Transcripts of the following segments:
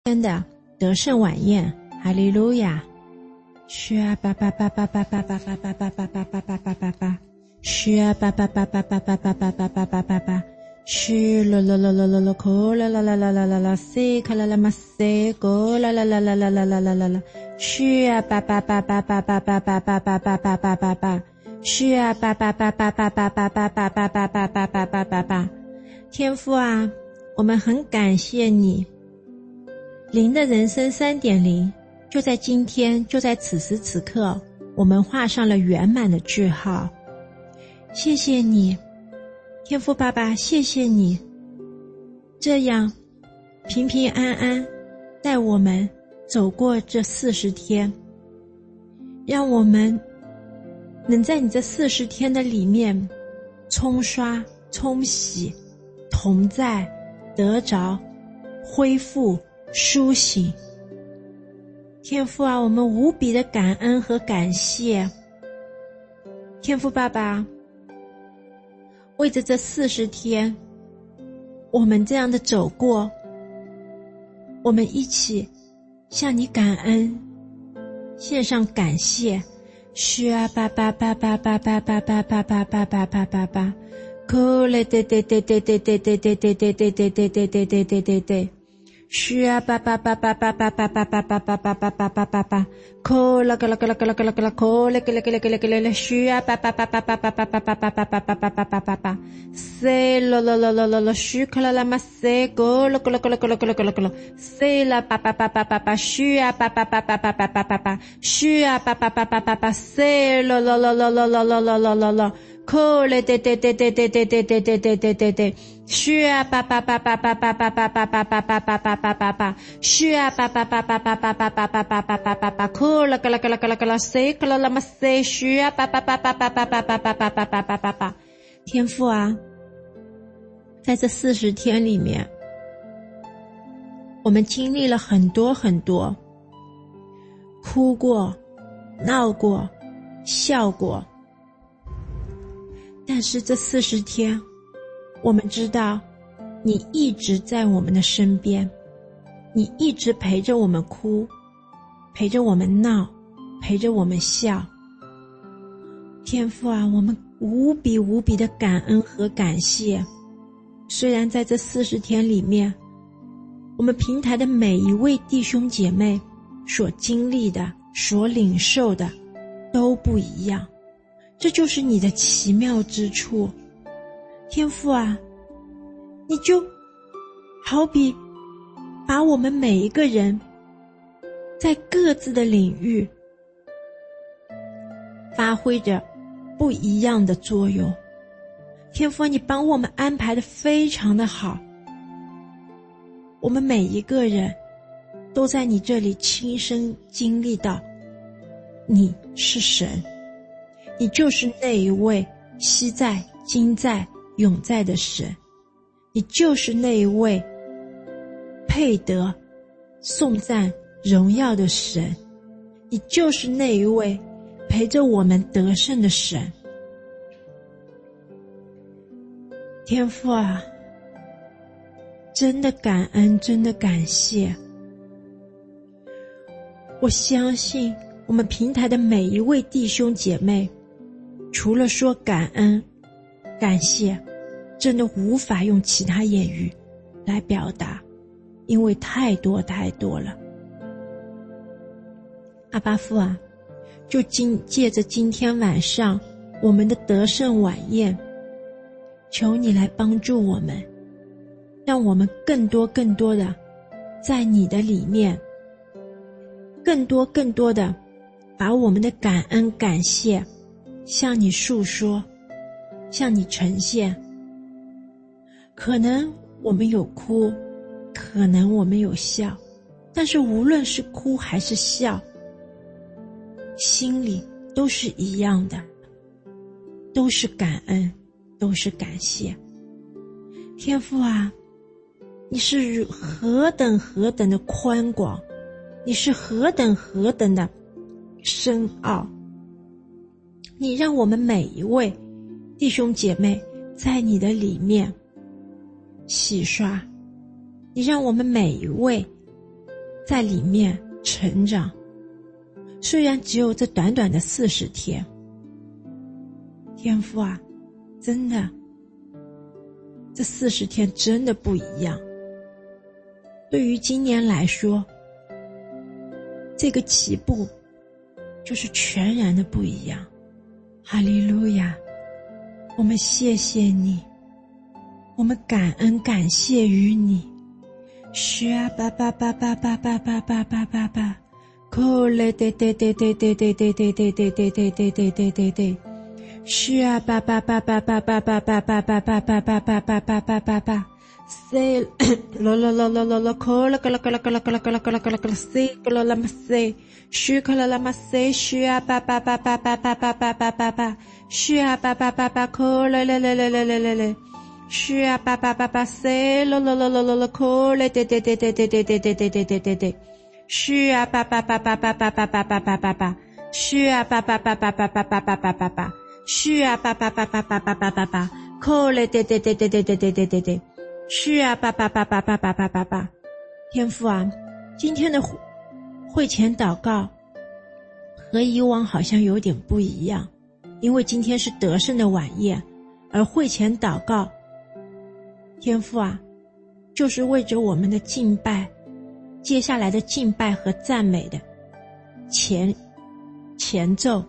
天的得胜晚宴，哈利路亚！是啊，叭叭叭叭叭叭叭叭叭叭叭叭叭叭叭叭叭，是啊，叭叭叭叭叭叭叭叭叭叭叭叭叭，是啦啦啦啦啦啦，可啦啦啦啦啦啦啦，西可啦啦嘛西，可啦啦啦啦啦啦啦啦啦啦，是啊，叭叭叭叭叭叭叭叭叭叭叭叭叭叭叭，是啊，叭叭叭叭叭叭叭叭叭叭叭叭叭叭叭叭叭，天父啊，我们很感谢你。灵的人生 3.0 就在今天，就在此时此刻，我们画上了圆满的句号。谢谢你，天父爸爸，谢谢你，这样平平安安带我们走过这40天，让我们能在你这40天的里面冲刷、冲洗、同在、得着、恢复、苏醒。天父啊，我们无比的感恩和感谢。天父爸爸，为着这40天我们这样的走过，我们一起向你感恩，献上感谢。是啊，叭叭叭叭叭叭叭叭叭叭叭叭叭叭叭，哭嘞对对对对对对对对对对对对对对对对对对对。是啊，叭叭叭叭叭叭叭叭叭叭叭叭叭叭叭叭叭，哭啦个啦个啦个啦个啦个啦，哭嘞个嘞个嘞个嘞个嘞嘞，是啊，叭叭叭叭叭叭叭叭叭叭叭叭叭叭叭叭叭叭，塞啦啦啦啦啦啦，是克啦啦嘛塞，咕啦咕啦咕啦咕啦咕啦咕啦咕啦，塞啦叭叭叭叭叭叭，是啊，叭叭叭叭叭叭叭叭叭，是啊，叭叭叭叭叭叭，塞啦啦啦啦啦啦啦啦啦啦啦。哭嘞对对对对对对对对对对对对对，是啊，叭叭叭叭叭叭叭叭叭叭叭叭叭叭叭叭叭，是啊，叭叭叭叭叭叭叭叭叭叭叭叭叭叭，哭了个啦个啦个啦个啦，谁个啦啦嘛谁，是啊，叭叭叭叭叭叭叭叭叭叭叭叭叭叭叭。天父啊，在这40天里面，我们经历了很多很多，哭过、闹过、笑过。但是这40天，我们知道你一直在我们的身边，你一直陪着我们哭，陪着我们闹，陪着我们笑。天父啊，我们无比无比的感恩和感谢。虽然在这40天里面，我们平台的每一位弟兄姐妹所经历的、所领受的都不一样，这就是你的奇妙之处。天父啊，你就好比把我们每一个人在各自的领域发挥着不一样的作用。天父啊，你帮我们安排得非常的好，我们每一个人都在你这里亲身经历到你是神，你就是那一位昔在、今在、永在的神，你就是那一位配得颂赞荣耀的神，你就是那一位陪着我们得胜的神。天父啊，真的感恩，真的感谢。我相信我们平台的每一位弟兄姐妹，除了说感恩、感谢，真的无法用其他言语来表达，因为太多太多了。阿爸父啊，就借着今天晚上我们的得胜晚宴，求你来帮助我们，让我们更多更多的在你的里面，更多更多的把我们的感恩感谢向你诉说，向你呈现。可能我们有哭，可能我们有笑，但是无论是哭还是笑，心里都是一样的，都是感恩，都是感谢。天父啊，你是何等何等的宽广，你是何等何等的深奥，你让我们每一位弟兄姐妹在你的里面洗刷，你让我们每一位在里面成长。虽然只有这短短的40天，天父啊，真的，这40天真的不一样。对于今年来说，这个起步就是全然的不一样。哈利路亚，我们谢谢你，我们感恩感谢于你。是啊，巴巴巴巴巴巴巴巴巴巴巴，可嘞对对对对对对对对对对对对对对对对对，是啊，巴巴巴巴巴巴巴巴巴巴巴巴巴巴巴巴巴巴巴。say la la la la la la kola kala kala kala kala kala kala kala kala say kala la say shu kala la say shu a ba ba ba ba ba ba ba ba ba ba ba shu a ba ba ba ba kola la la la la la la la shu a ba ba ba ba say la la la la la la kola de de de de de de de de de de de de de shu a ba ba ba ba ba ba ba ba ba ba ba ba shu a ba ba ba ba ba ba ba ba ba ba ba shu a ba ba ba ba ba ba ba ba ba kola de de de de de de de de de de是啊，爸爸爸爸爸爸爸爸爸，天父啊，今天的会前祷告和以往好像有点不一样，因为今天是得胜的晚宴，而会前祷告，天父啊，就是为着我们的敬拜，接下来的敬拜和赞美的前奏，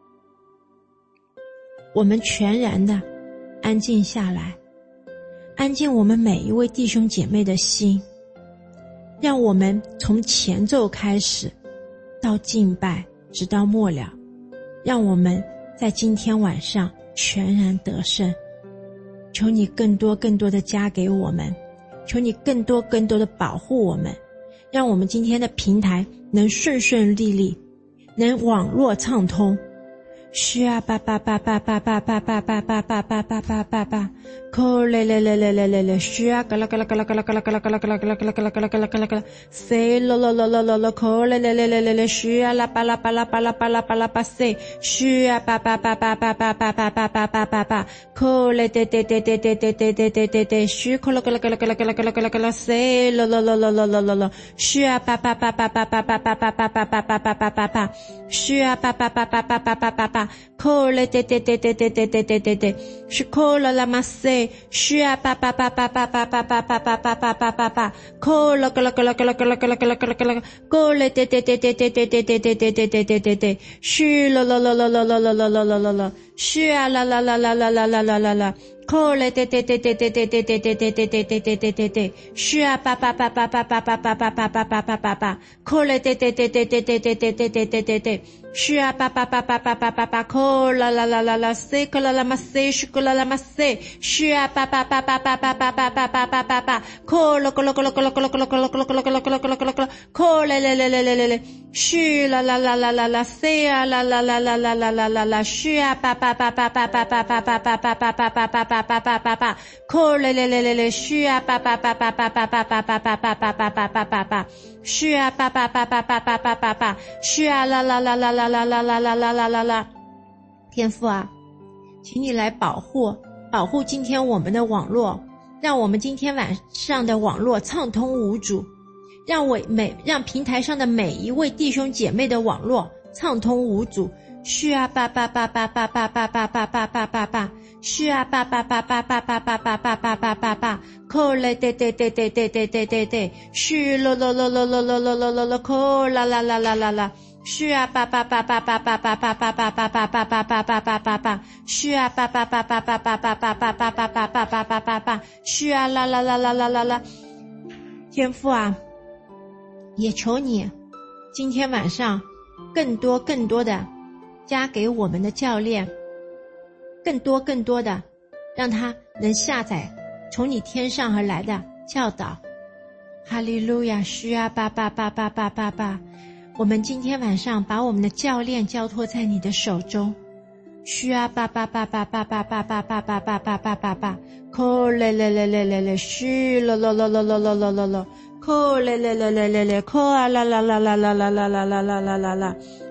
我们全然的安静下来。安静我们每一位弟兄姐妹的心，让我们从前奏开始到敬拜直到末了，让我们在今天晚上全然得胜。求你更多更多的加给我们，求你更多更多的保护我们，让我们今天的平台能顺顺利利，能网络畅通。是啊，爸爸爸爸爸爸爸爸爸爸爸爸爸爸爸爸，可嘞嘞嘞嘞嘞嘞嘞，是啊，嘎啦嘎啦嘎啦嘎啦嘎啦嘎啦嘎啦嘎啦嘎啦嘎啦嘎啦嘎啦嘎啦嘎啦嘎啦，塞咯咯咯咯咯咯，可嘞嘞嘞嘞嘞嘞，是啊，啦巴啦巴啦巴啦巴啦巴啦巴塞，是啊，爸爸爸爸爸爸爸爸爸爸爸爸爸，可嘞对对对对对对对对对对对，是可咯嘎啦嘎啦嘎啦嘎啦嘎啦嘎啦嘎啦，塞咯咯咯咯咯咯咯咯，是啊，爸爸爸爸爸爸爸爸爸爸爸爸爸爸爸爸，是啊，爸爸爸爸爸爸爸爸爸。可嘞对对对对对对对对对对，是可了啦嘛塞，是啊爸爸爸爸爸爸爸爸爸爸爸爸爸爸爸，可了个了个了个了个了个了个了个了个了，可嘞对对对对对对对对对对对对对对对，是了了了了了了了了了了了了，是啊啦啦啦啦啦啦啦啦啦啦。可嘞对对对对对对对对对对对对对对对对对，是啊爸爸爸爸爸爸爸爸爸爸爸爸爸爸爸，可嘞对对对对对对对对对对对对对，是啊爸爸爸爸爸爸爸爸，可啦啦啦啦啦塞可啦啦嘛塞是可啦啦嘛塞，是啊爸爸爸爸爸爸爸爸爸爸爸爸爸，可咯咯咯咯咯咯咯咯咯咯咯咯咯咯咯咯咯咯咯，可嘞嘞嘞嘞嘞嘞嘞，是啦啦啦啦啦啦塞啊啦啦啦啦啦啦啦啦啦，是啊爸爸爸爸爸爸爸爸爸爸爸爸爸爸爸爸。爸爸爸爸，可嘞嘞嘞嘞嘞，是啊，爸爸爸爸爸爸爸爸爸爸爸爸爸爸爸爸爸，是啊，爸爸爸爸爸爸爸爸爸，是啊，啦啦啦啦啦啦啦啦啦啦啦啦啦，天父啊，请你来保护今天我们的网络，让我们今天晚上的网络畅通无阻，让平台上的每一位弟兄姐妹的网络畅通无阻。是啊，爸爸爸爸爸爸爸爸爸爸爸爸爸，是啊，爸爸爸爸爸爸爸爸爸爸爸爸爸，可嘞对对对对对对对对对，是咯咯咯咯咯咯咯咯咯咯，可啦啦啦啦啦啦，是啊，爸爸爸爸爸爸爸爸爸爸爸爸爸爸爸爸爸爸爸，是啊，爸爸爸爸爸爸爸爸爸爸爸爸爸爸爸爸爸，是啊，啦啦啦啦啦啦啦，天父啊，也求你今天晚上更多更多的加给我们的教练，更多更多的让他能下载从你天上而来的教导。哈利路亚，是啊，爸爸爸爸爸爸爸，我们今天晚上把我们的教练交托在你的手中。是啊，爸爸爸爸爸爸爸爸爸爸爸爸爸爸爸，可嘞嘞嘞嘞嘞嘞，是咯咯咯咯咯咯咯咯咯，可嘞嘞嘞嘞嘞嘞，可啊啦啦啦啦啦啦啦啦啦啦啦啦。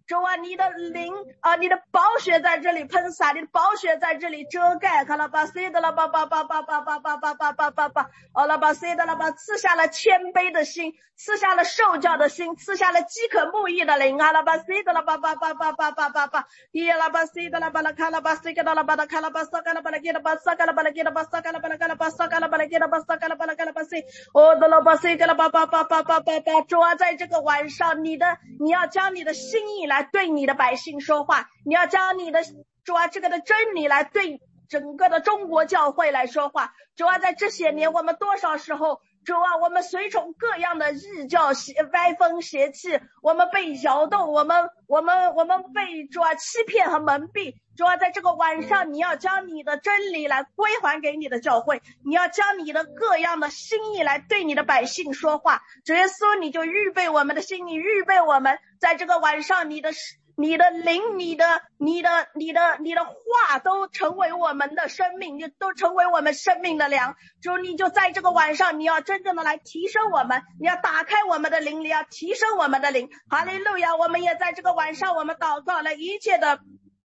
主啊，你的灵啊，你的宝血在这里喷洒，你的宝血在这里遮盖，卡拉巴西的拉巴巴巴巴巴巴巴巴巴巴巴巴，拉巴西的拉巴，赐下了谦卑的心，赐下了受教的心，赐下了饥渴慕义的灵，卡拉巴西的拉巴巴巴巴巴巴巴巴，耶拉巴西的拉巴拉卡拉巴西的拉巴拉卡拉巴萨卡拉巴拉给拉巴萨卡拉巴拉给拉巴萨卡拉巴拉卡拉巴萨卡拉巴拉给拉巴萨卡拉巴拉卡拉巴西，的拉巴西的拉巴巴巴巴巴巴巴，主啊，在这个晚上，你要将你的心意来对你的百姓说话，你要将你的主啊这个的真理来对整个的中国教会来说话。主啊，在这些年我们多少时候，主啊，我们随从各样的异教歪风邪气，我们被摇动，我们被主啊欺骗和蒙蔽。主啊，在这个晚上，你要将你的真理来归还给你的教会，你要将你的各样的心意来对你的百姓说话。主耶稣，你就预备我们的心，你预备我们在这个晚上，你的灵，你的话都成为我们的生命，都成为我们生命的粮。主，你就在这个晚上，你要真正的来提升我们，你要打开我们的灵，你要提升我们的灵。哈利路亚！我们也在这个晚上，我们祷告了一切的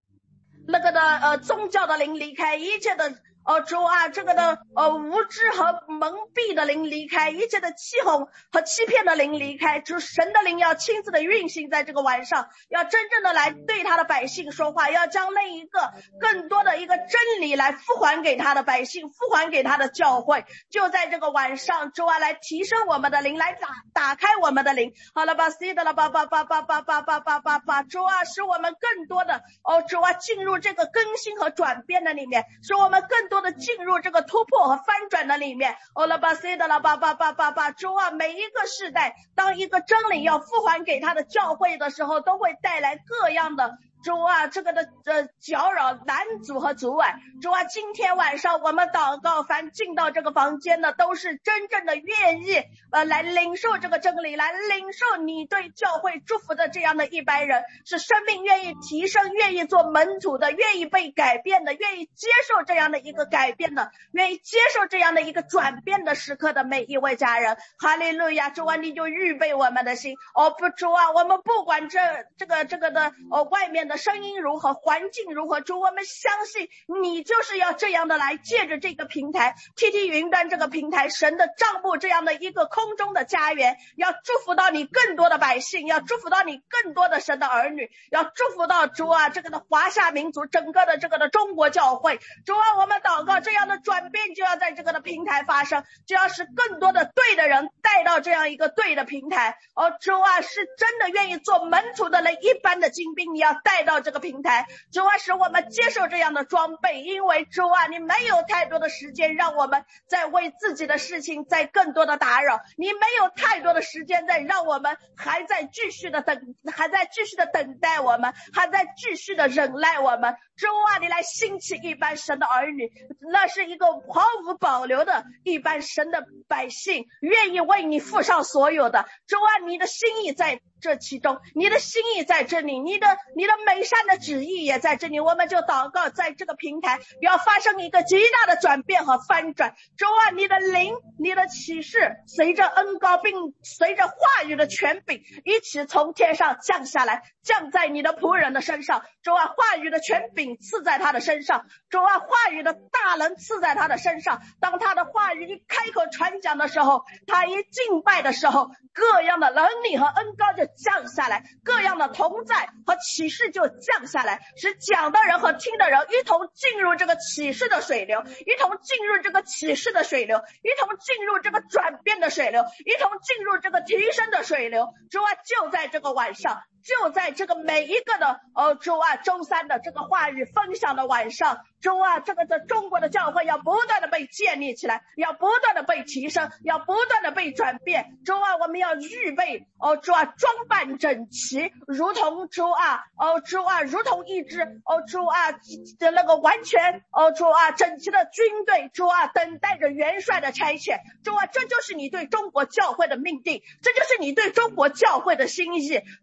宗教的灵离开，一切的主啊，这个的无知和蒙蔽的灵离开，一切的欺哄和欺骗的灵离开。主，神的灵要亲自的运行在这个晚上，要真正的来对他的百姓说话，要将那一个更多的一个真理来复还给他的百姓，复还给他的教会。就在这个晚上，主啊，来提升我们的灵，来打开我们的灵。好了吧，西的了吧吧吧吧吧吧吧吧吧吧，主啊，使我们更多的主啊进入这个更新和转变的里面，使我们更多的进入这个突破和翻转的里面。了吧西的了吧吧吧吧吧，主啊，每一个世代当一个真理要复还给他的教会的时候，都会带来各样的主啊这个的搅扰拦阻和阻碍。主啊，今天晚上我们祷告，凡进到这个房间的都是真正的愿意来领受这个真理，来领受你对教会祝福的这样的一般人，是生命愿意提升，愿意做门徒的，愿意被改变的，愿意接受这样的一个改变的，愿意接受这样的一个转变的时刻的每一位家人。哈利路亚！主啊，你就预备我们的心。不，主啊，我们不管这个的外面的声音如何，环境如何，主，我们相信你就是要这样的来借着这个平台 TT 云端这个平台，神的帐幕这样的一个空中的家园，要祝福到你更多的百姓，要祝福到你更多的神的儿女，要祝福到主啊这个的华夏民族，整个的这个的中国教会。主啊，我们祷告这样的转变就要在这个的平台发生，就要使更多的对的人带到这样一个对的平台。主啊，是真的愿意做门徒的人，一般的精兵你要带到这个平台。主啊，使我们接受这样的装备，因为主啊，你没有太多的时间让我们在为自己的事情在更多的打扰，你没有太多的时间在让我们还在继续的等待我们，还在继续的忍耐我们。主啊，你来兴起一般神的儿女，那是一个毫无保留的一般神的百姓，愿意为你付上所有的。主啊，你的心意在这其中，你的心意在这里，你的美善的旨意也在这里。我们就祷告，在这个平台要发生一个极大的转变和翻转。主啊，你的灵，你的启示随着恩膏并随着话语的权柄一起从天上降下来，降在你的仆人的身上。主啊，话语的权柄赐在他的身上，主啊，话语的大能赐在他的身上。当他的话语一开口传讲的时候，他一敬拜的时候，各样的能力和恩膏就降下来，各样的同在和启示就降下来，使讲的人和听的人一同进入这个启示的水流，一同进入这个启示的水流，一同进入这个转变的水流，一同进入这个提升的水流。主啊，就在这个晚上，就在这个每一个的主啊周三的这个话语分享的晚上，主啊，这个在中国的教会要不断的被建立起来，要不断的被提升，要不断的被转变。主啊，我们要预备主啊装扮整齐，如同主啊如同一支主啊的那个完全主啊整齐的军队。主啊，等待着元帅的差遣。主啊，这就是你对中国教会的命定，这就是你对中国教会的心意。主啊，你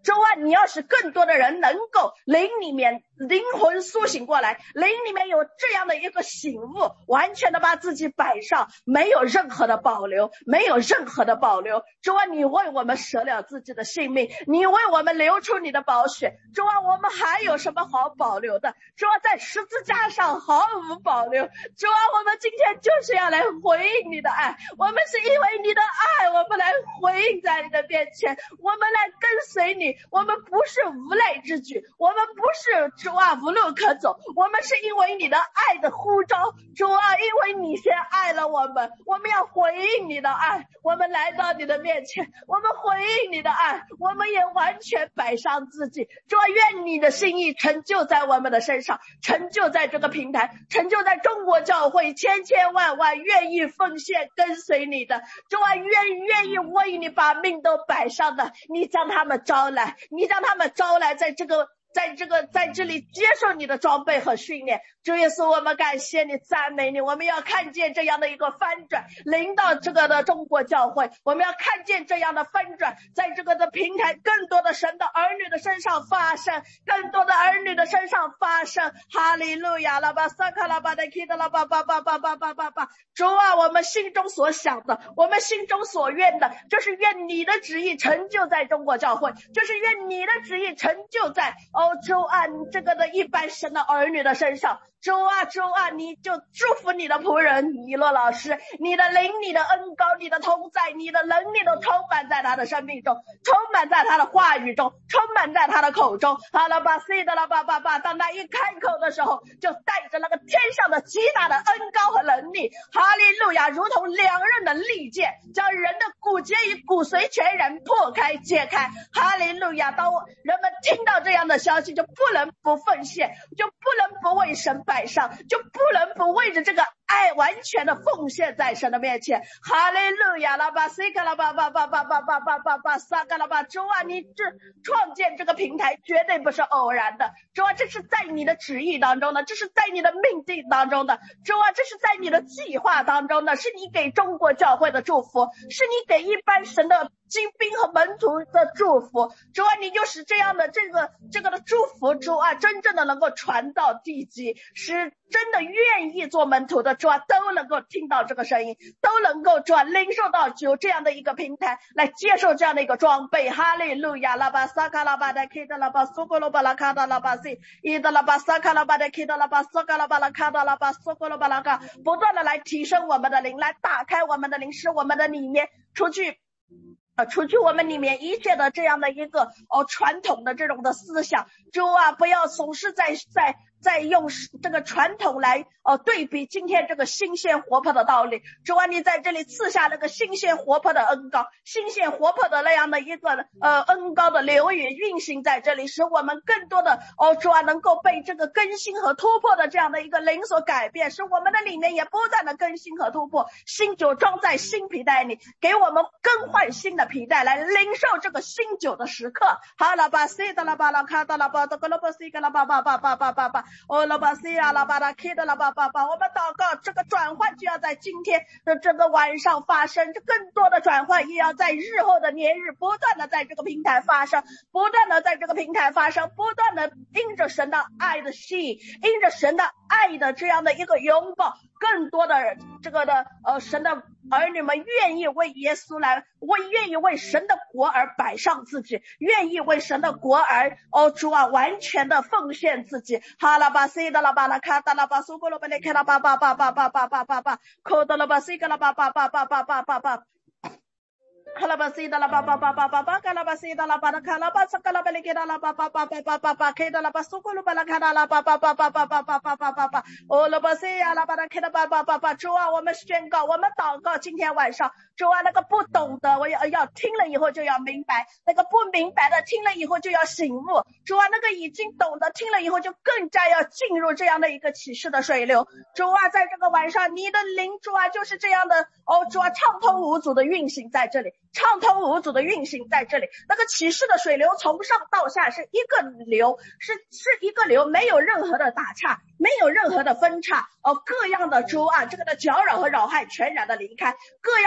你要使更多的人能够灵魂苏醒过来，灵里面有这样的一个醒悟，完全的把自己摆上，没有任何的保留，没有任何的保留。主啊，你为我们舍了自己的性命，你为我们流出你的宝血，主啊，我们还有什么好保留的？主啊，在十字架上毫无保留。主啊，我们今天就是要来回应你的爱，我们是因为你的爱，我们来回应在你的面前，我们来跟随你，我们不是无赖之举，我们不是主啊无路可走，我们是因为你的爱的呼召。主啊，因为你先爱了我们，我们要回应你的爱，我们来到你的面前，我们回应你的爱，我们也完全摆上自己。主啊，愿你的心意成就在我们的身上，成就在这个平台，成就在中国教会千千万万愿意奉献跟随你的。主啊，愿意为你把命都摆上的，你将他们招来，你将他们招来在这里接受你的装备和训练。主耶稣，我们感谢你，赞美你，我们要看见这样的一个翻转临到这个的中国教会，我们要看见这样的翻转在这个的平台更多的神的儿女的身上发生，更多的儿女的身上发生。哈利路亚，拉巴萨卡拉巴的 K 的拉巴巴巴巴巴巴巴巴。主啊，我们心中所想的，我们心中所愿的，就是愿你的旨意成就在中国教会，就是愿你的旨意成就在主啊这个的一般神的儿女的身上。主啊，你就祝福你的仆人以诺老师，你的灵，你的恩膏，你的同在，你的能力都充满在他的生命中，充满在他的话语中，充满在他的口中。哈拉巴西的拉巴巴巴，当他一开口的时候，就带着那个天上的极大的恩膏和能力。哈利路亚，如同两刃的利剑，将人的骨节与骨髓全然破开解开。哈利路亚，当人们听到这样的消息，就不能不奉献，就不能不为神摆上，就不能不为着这个爱完全的奉献在神的面前。哈利路亚，拉巴西卡拉巴巴巴巴巴巴巴巴巴萨卡拉巴。主啊，你这创建这个平台绝对不是偶然的，主啊，这是在你的旨意当中的，这是在你的命定当中的，主啊，这是在你的计划当中的，是你给中国教会的祝福，是你给一般神的精兵和门徒的祝福。主啊，你就是这样的这个的祝福，主啊，真正的能够传到地极，使真的愿意做门徒的主啊都能够听到这个声音，都能够主啊领受到有这样的一个平台来接受这样的一个装备。哈利路亚，拉巴萨卡拉巴的 K 的拉巴苏格罗巴拉卡的拉巴西伊的拉巴萨卡拉巴的 K 的拉巴苏格拉巴拉卡的拉巴苏格罗巴拉卡，不断的来提升我们的灵，来打开我们的灵，使我们的里面除去我们里面一切的这样的一个传统的这种的思想。主啊，不要总是在用这个传统来对比今天这个新鲜活泼的道理。主啊，你在这里赐下那个新鲜活泼的恩膏，新鲜活泼的那样的一个恩膏的流域运行在这里，使我们更多的主啊能够被这个更新和突破的这样的一个灵所改变，使我们的里面也不断的更新和突破。新酒装在新皮带里，给我们更换新的皮带来领受这个新酒的时刻。哈拉巴西的拉巴拉卡的拉巴的格拉巴西格拉巴巴巴巴巴巴巴拉巴西亚拉巴拉 K 的拉巴巴巴。我们祷告这个转换就要在今天的这个晚上发生，这更多的转换也要在日后的年日不断的在这个平台发生，不断的在这个平台发生，不断的因着神的爱的吸引，因着神的爱的这样的一个拥抱，更多的这个的神的儿女们愿意为耶稣愿意为神的国而摆上自己，愿意为神的国而主啊完全的奉献自己。哈拉巴西的拉巴拉卡达拉巴苏格罗贝雷克拉巴巴巴巴巴巴巴巴巴科德拉巴西格拉巴巴巴巴巴巴巴巴哈拉巴西的拉巴巴巴巴巴巴卡拉巴西的拉巴拉卡拉巴萨卡拉贝雷克拉巴巴巴巴巴巴巴 K 的拉巴苏格罗贝拉卡达拉巴巴巴巴巴巴巴巴巴巴巴拉巴西亚拉巴拉 K 的巴巴巴巴。主啊，我们宣告，我们祷告，今天晚上主啊，那个不懂的我要听了以后就要明白，那个不明白的听了以后就要醒悟。主啊，那个已经懂的听了以后就更加要进入这样的一个启示的水流。主啊，在这个晚上你的灵主啊就是这样的主啊畅通无阻的运行在这里，畅通无阻的运行在这里。那个启示的水流从上到下是一个流，是一个流，没有任何的打岔，没有任何的分叉各样的主啊这个的搅扰和扰害全然的离开，各样的混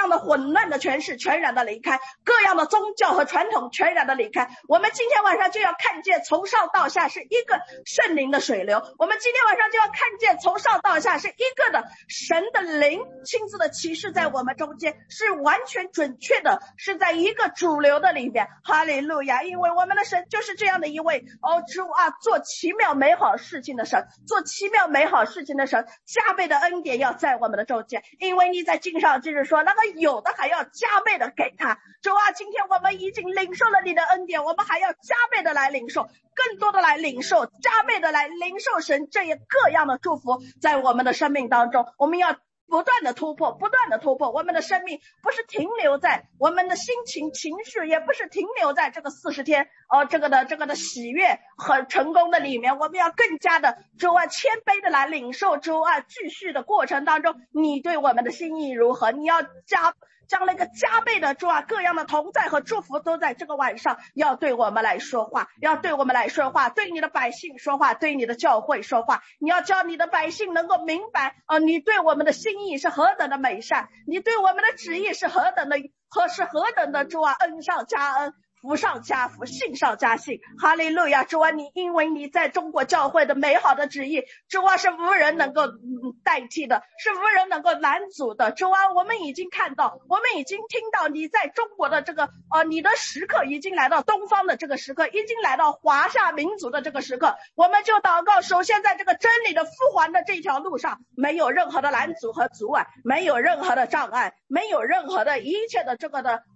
混乱的权势全然的离开，各样的宗教和传统全然的离开。我们今天晚上就要看见从上到下是一个圣灵的水流，我们今天晚上就要看见从上到下是一个的神的灵亲自的启示在我们中间，是完全准确的，是在一个主流的里面。哈利路亚！因为我们的神就是这样的一位主啊，做奇妙美好事情的神，做奇妙美好事情的神，加倍的恩典要在我们的中间。因为你在经上就是说，那个有的还要加倍的给他。主啊，今天我们已经领受了你的恩典，我们还要加倍的来领受，更多的来领受，加倍的来领受神这一各样的祝福在我们的生命当中。我们要不断的突破，不断的突破。我们的生命不是停留在我们的心情情绪，也不是停留在这个40天这个的喜悦和成功的里面。我们要更加的主啊谦卑的来领受主啊继续的过程当中你对我们的心意如何，你要将那个加倍的主啊各样的同在和祝福都在这个晚上要对我们来说话，要对我们来说话，对你的百姓说话，对你的教会说话。你要叫你的百姓能够明白你对我们的心意是何等的美善，你对我们的旨意是何等的主啊恩上加恩，福上加福，信上加信。哈利路亚！主啊，你因为你在中国教会的美好的旨意，主啊是无人能够代替的，是无人能够拦阻的。主啊，我们已经看到，我们已经听到你在中国的这个你的时刻已经来到东方的这个时刻，已经来到华夏民族的这个时刻。我们就祷告，首先在这个真理的复还的这条路上，没有任何的拦阻和阻碍，没有任何的障碍，没有任何的一切的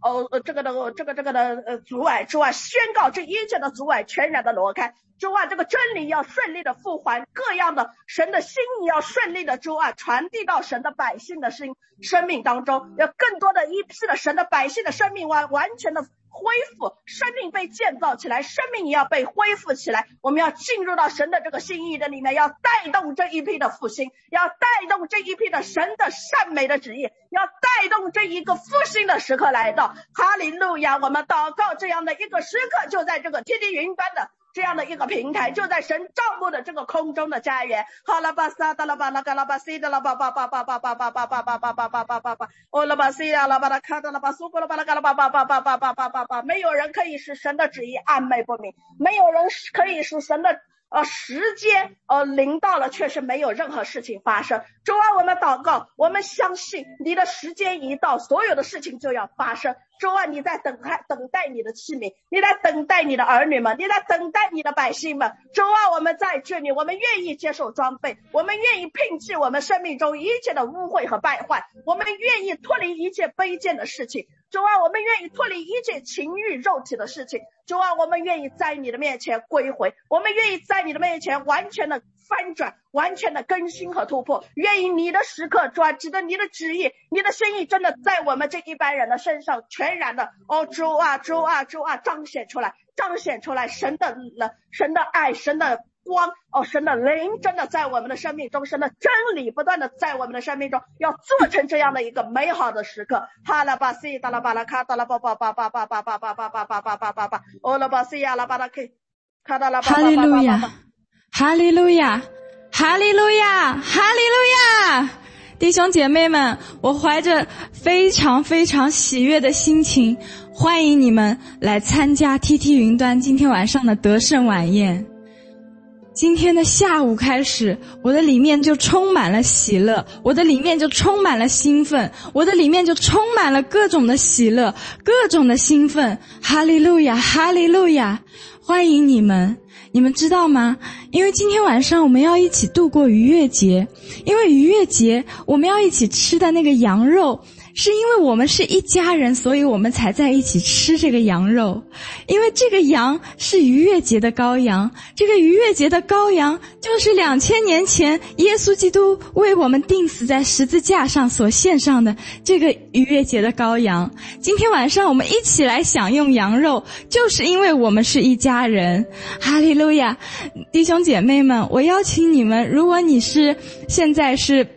阻碍。主啊，宣告这一切的阻碍全然的挪开。主啊，这个真理要顺利的复还，各样的神的心意要顺利的主啊传递到神的百姓的生命当中，要更多的一批的神的百姓的生命完全的恢复，生命被建造起来，生命也要被恢复起来。我们要进入到神的这个心意的里面，要带动这一批的复兴，要带动这一批的神的善美的旨意，要带动这一个复兴的时刻来到。哈利路亚！我们祷告这样的一个时刻就在这个天地云端的这样的一个平台，就在神照顾的这个空中的家园。哈拉巴萨达拉巴拉嘎拉巴西的拉巴巴巴巴巴巴巴巴巴巴巴巴巴巴巴巴欧拉巴西亚拉巴拉卡达拉巴苏古拉巴拉嘎拉巴巴巴巴巴巴巴巴巴。没有人可以使神的旨意暧昧不明，没有人可以使神的时间临到了却是没有任何事情发生。主啊，我们祷告，我们相信你的时间一到，所有的事情就要发生。主啊，你在等待你的器皿，你在等待你的儿女们，你在等待你的百姓们。主啊，我们在这里，我们愿意接受装备，我们愿意摒弃我们生命中一切的污秽和败坏，我们愿意脱离一切卑贱的事情。主啊，我们愿意脱离一切情欲肉体的事情。主啊，我们愿意在你的面前归回，我们愿意在你的面前完全的翻转，完全的更新和突破。愿意你的时刻转指的你的旨意，你的心意真的在我们这一般人的身上全然的主啊彰显出来神的爱，神的光神的灵真的在我们的生命中，神的真理不断的在我们的生命中要做成这样的一个美好的时刻。哈拉巴西达拉巴拉卡达拉巴巴巴巴巴巴巴巴巴巴巴巴巴巴巴欧拉巴西亚拉巴拉卡达拉巴巴巴巴巴。哈利路亚， 哈利路亚，哈利路亚，哈利路亚！弟兄姐妹们，我怀着非常非常喜悦的心情，欢迎你们来参加 TT 云端今天晚上的得胜晚宴。今天的下午开始，我的里面就充满了喜乐，我的里面就充满了兴奋，我的里面就充满了各种的喜乐，各种的兴奋。哈利路亚，哈利路亚！欢迎你们。你们知道吗？因为今天晚上我们要一起度过逾越节，因为逾越节我们要一起吃的那个羊肉，是因为我们是一家人，所以我们才在一起吃这个羊肉。因为这个羊是逾越节的羔羊，这个逾越节的羔羊就是2000年前耶稣基督为我们钉死在十字架上所献上的这个逾越节的羔羊。今天晚上我们一起来享用羊肉，就是因为我们是一家人。哈利路亚！弟兄姐妹们，我邀请你们，如果你是现在是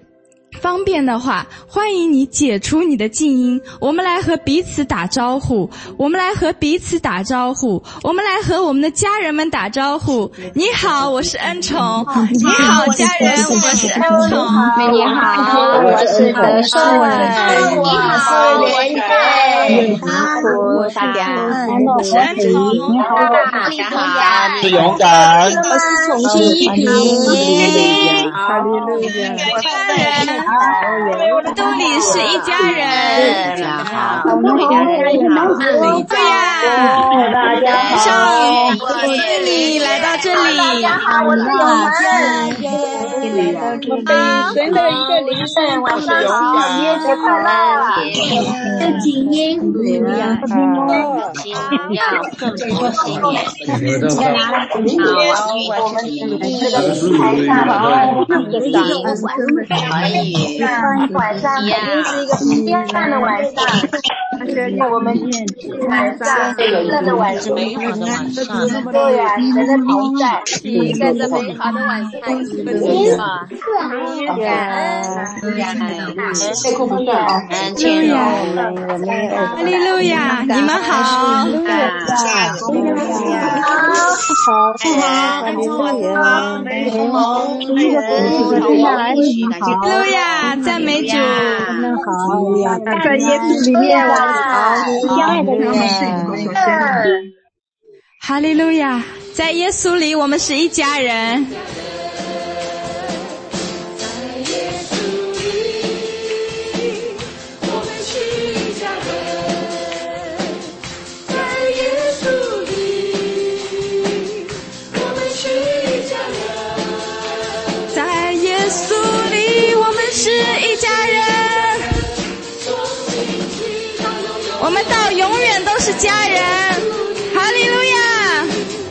方便的话，欢迎你解除你的静音，我们来和彼此打招呼，我们来和彼此打招呼，我们来和我们的家人们打招呼。你好，我是恩宠。你好，家人，我是恩宠。 你好，我是何顺。你好，我是莲贝。大家好，我是恩宠。你好，大家好， 是勇敢。 我是重庆一平。 哈利路亚。 我们都里是一家人。 大家好，我们一家人好。 对呀， 大家好，这里来到这里。 大家好，我是勇敢。 真的一个铃声， 晚上好，耶节快乐。新年快乐，更多新年。我们这个台上晚上肯定是一个天亮的晚上，我们晚上热的晚上，美好的晚上，对呀，神的同在，在这美好的晚上，感恩， 哈利路亚，你们好，哈利路亚，赞美主， 在耶稣里面相爱的他们是你们首先。 哈利路亚，在耶稣里我们是一家人。我们到永远都是家人，哈利路亚！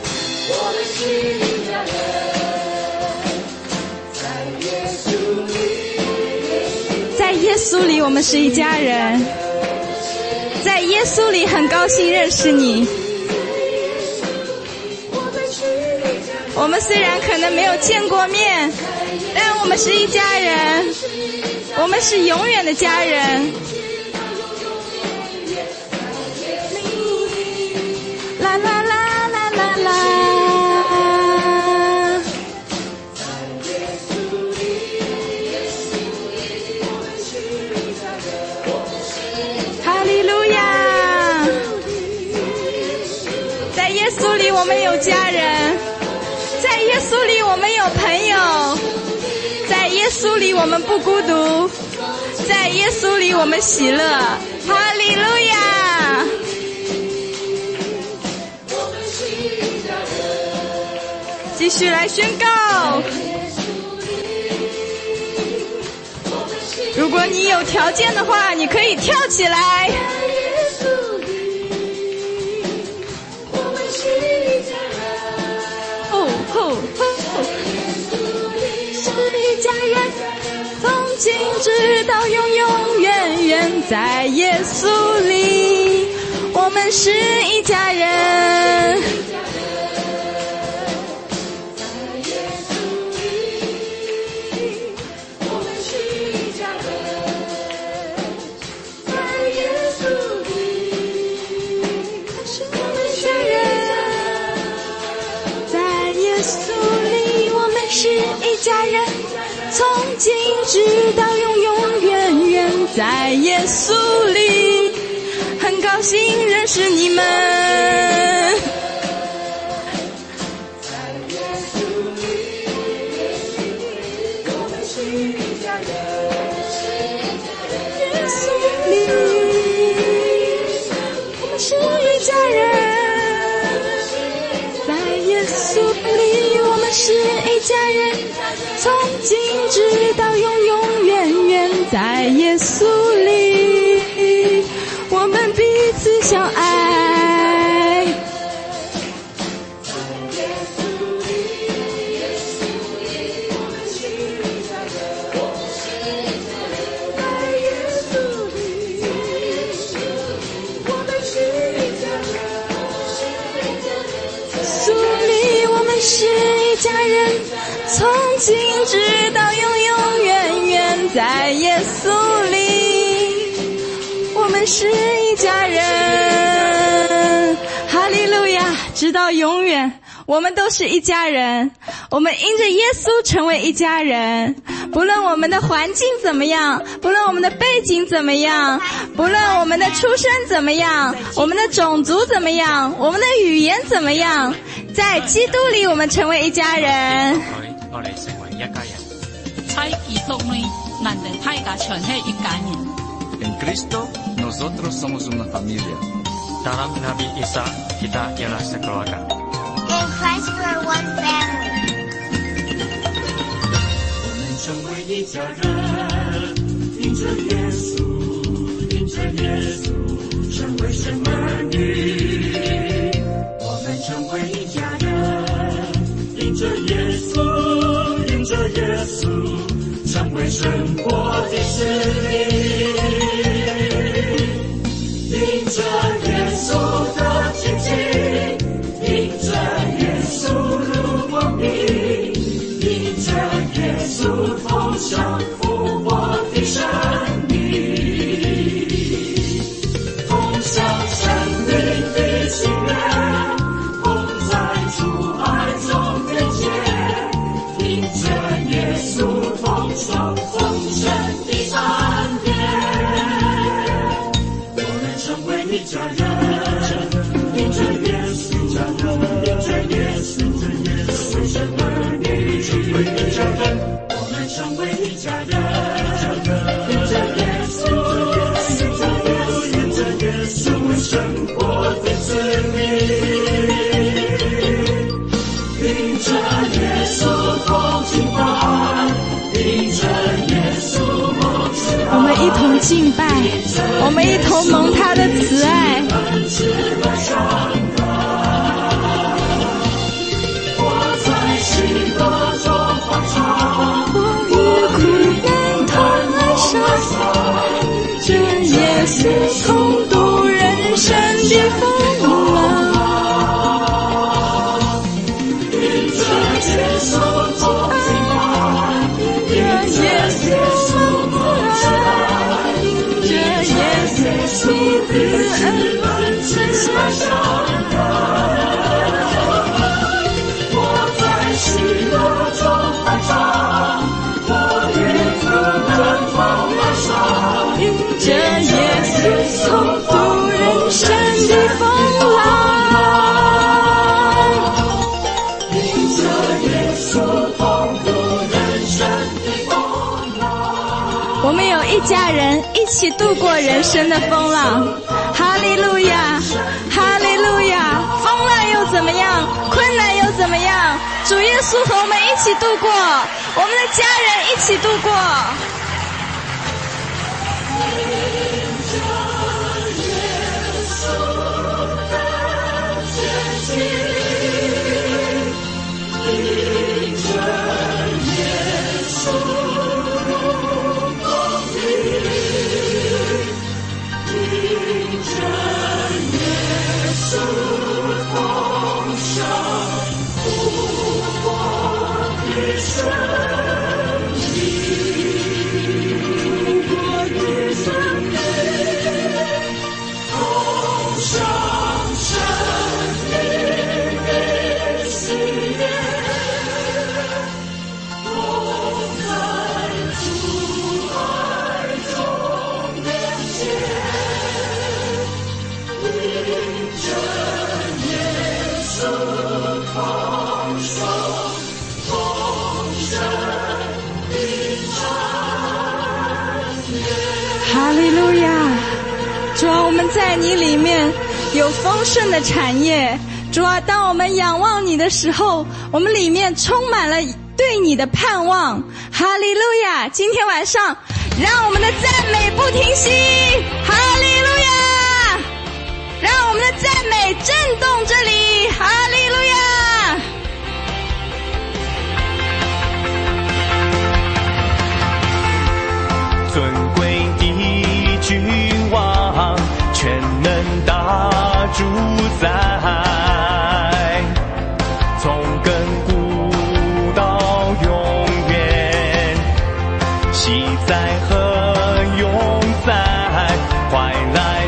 在耶稣里我们是一家人，在耶稣里很高兴认识你。我们虽然可能没有见过面，但我们是一家人，我们是永远的家人。啦啦啦啦啦啦，哈利路亚！在耶稣里我们有家人，在耶稣里我们有朋友，在耶稣里我们不孤独，在耶稣里我们喜乐，哈利路亚！继续来宣告。如果你有条件的话，你可以跳起来。吼吼吼！是一家人，从今直到永永远远，在耶稣里，我们是一家人。从今直到永永远远，在耶稣里，很高兴认识你们。耶稣里，我们是一家人。在耶稣里，我们是一家人。从今直到永永远远，在耶稣里，我们彼此相爱。苏里，我们是一家人。从今直到永永远远，在们是一家人。哈利路亚，直到永远我们都是一家人，我们因着耶稣成为一家人。不论我们的环境怎么样，不论我们的背景怎么样，不论我们的出身怎么样，我们的种族怎么样，我们的语言怎么样，在基督里我们成为一家人。 我哋成為一家人。 在基督裏，我哋大家全係一家人。 En Cristo, nosotros somos una familia. Dalam Nabi Isa, kita ialah sekeluarga. In Christ we're one family. 我们成为一家人，因着耶稣，因着耶稣，成为神儿女。我们成为一家人，因着耶稣，因着耶稣，成为神国的子民。因着耶稣的亲情，因着耶稣入光明，因着耶稣丰盛复活的生命，同享生命的喜悦，同在主爱中连接，因着耶稣丰盛丰盛的恩典。成为一家人，因着耶稣，因着耶稣，成为神儿女，成为一家人。我们成为一家人，因着耶稣，因着耶稣，为神国的子民，因着耶稣同敬拜，因着耶稣蒙慈爱。 我们一同敬拜，我们一同蒙他的慈爱。 我在喜乐中欢唱， 我与苦难同哀伤，这耶稣同度人生的风浪。 因着耶稣同敬拜，因着耶稣同慈爱，因着耶稣的恩慈爱上来。我在喜乐中欢唱，我与苦难同哀伤， 因着耶稣同度人生的风浪。 因着耶稣同度人生的风浪。 我们有一家人一起度过人生的风浪。哈利路亚，哈利路亚！风浪又怎么样？困难又怎么样？主耶稣和我们一起度过，我们的家人一起度过。哈利路亚！主啊，我们在你里面有丰盛的产业。主啊，当我们仰望你的时候，我们里面充满了对你的盼望。哈利路亚！今天晚上让我们的赞美不停息。哈利路亚！让我们的赞美震动这里。哈利路亚！ 尊贵的君王，全能大主宰，从亘古到永远，昔在和永在，快来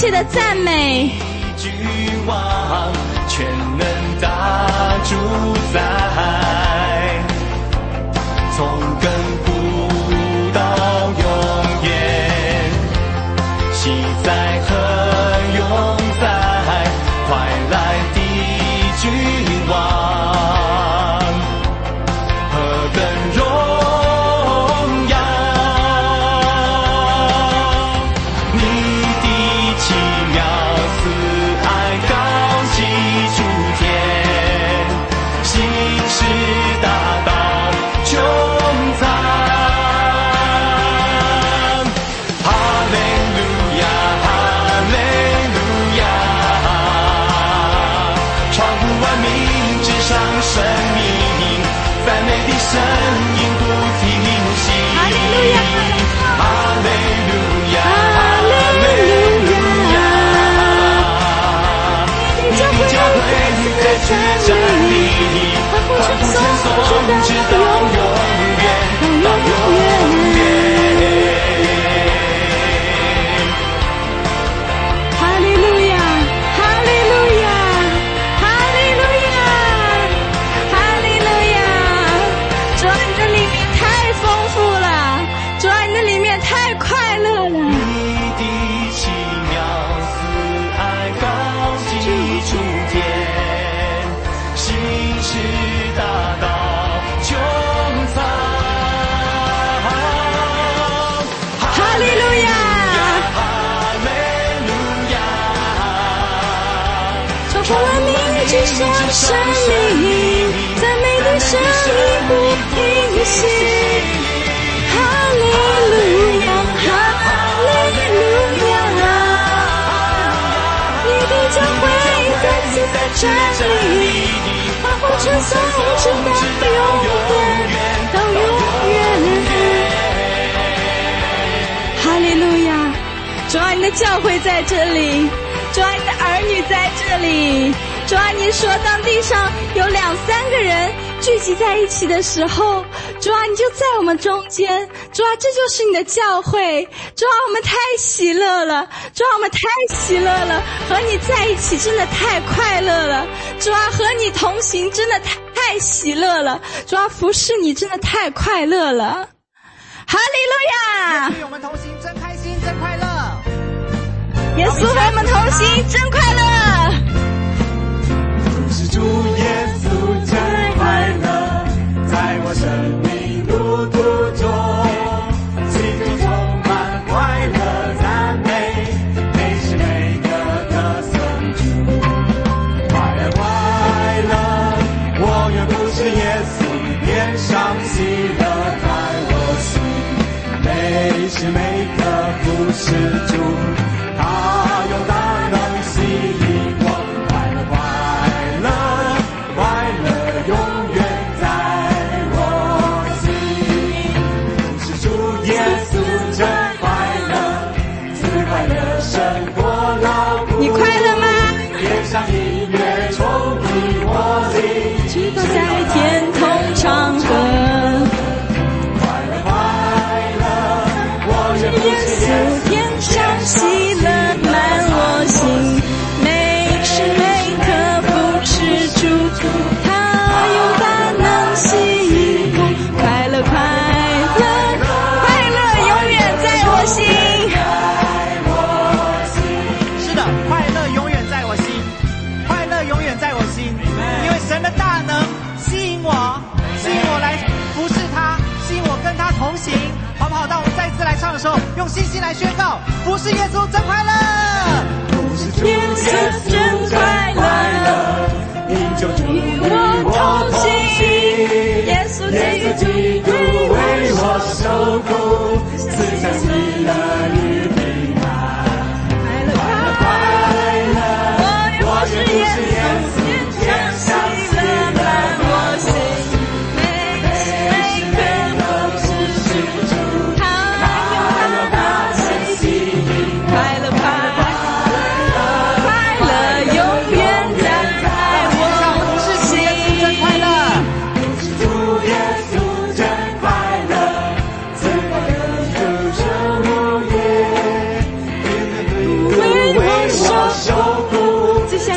切的赞美。 君王全能大主宰，从亘古到永远，昔在和永在，快来的君王，何等荣耀！你的奇妙慈爱高及诸天，心事大道穹苍。哈利路亚，哈利路亚，超乎万民之上生命，赞美的声音不停息。哈利路亚，哈利路亚，哈利路亚，你的教会在这站立，欢呼称颂直到永远，到永远。 哈利路亚，哈利路亚，哈利路亚，哈利路亚！主啊，你的里面太丰富了，主啊，你的里面太快乐了。 你的奇妙慈爱高及诸天，心事大道穹苍。 哈利路亚， 哈利路亚， 超过万民之上生命，赞美的声音不停息。哈利路亚，哈利路亚，你的教会再次站立，欢呼称颂直到永远，到永远。哈利路亚！主啊，你的教会在这里，主啊，你的儿女在这里，主啊，你说当地上有2、3个人聚集在一起的时候，主啊，你就在我们中间，主啊，这就是你的教会，主啊，我们太喜乐了，主啊，我们太喜乐了，和你在一起真的太快乐了，主啊，和你同行真的太喜乐了，主啊，服侍你真的太快乐了。哈利路亚！ 与我们同行，真开心，真快乐。 耶稣和我们同行，真快乐。 是主耶稣真快乐，在我生命路途中，心中充满快乐赞美，每时每刻歌颂主。快乐快乐，我愿不是耶稣脸上喜乐在我心，每时每刻不是主，他用大能吸引我。快乐快乐，快乐永远在我心。是主耶稣真快乐，赐快乐胜过劳苦。 你快乐吗？ 天上音乐充溢我心， 直到在天空唱歌。 快乐快乐，我愿不是耶稣天上喜乐满我心，每时每刻不是主，他用大能吸引我。快乐快乐，快乐永远在我心。 是的，快乐永远在我心，快乐永远在我心，因为神的大能吸引我，吸引我来服侍他，吸引我跟他同行，好不好？当我们再次来唱的时候，用信心来宣告：服侍耶稣真快乐， 服侍主耶稣真快乐，你就与我同行。 耶稣基督为我受苦，赐下喜乐与平安。快乐快乐，我愿不是耶稣天上喜乐满我心，每时每刻都是主，他用大能吸引。 快乐快乐，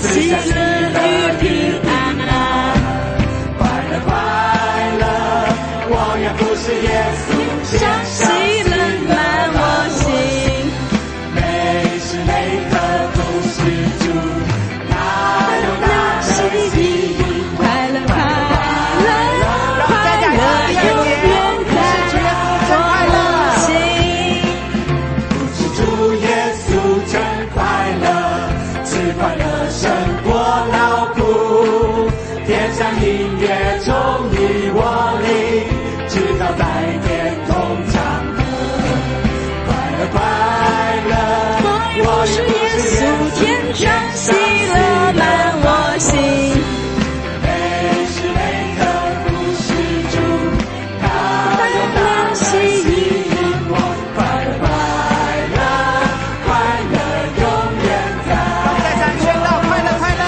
喜乐与平安。 快乐快乐，我愿服侍耶稣， 让喜乐满我心。 每时每刻都是主，他有大能吸引。 快乐快乐，快乐永远在我心。 不知主耶稣真快乐，是快乐胜过劳苦，天上音乐充溢我灵，直到在天空唱歌。快乐快乐， 我是耶稣，天上喜乐满我心。 每时每刻不是主，他有大能吸引我。快乐快乐，快乐永远在。 再三宣告快乐快乐，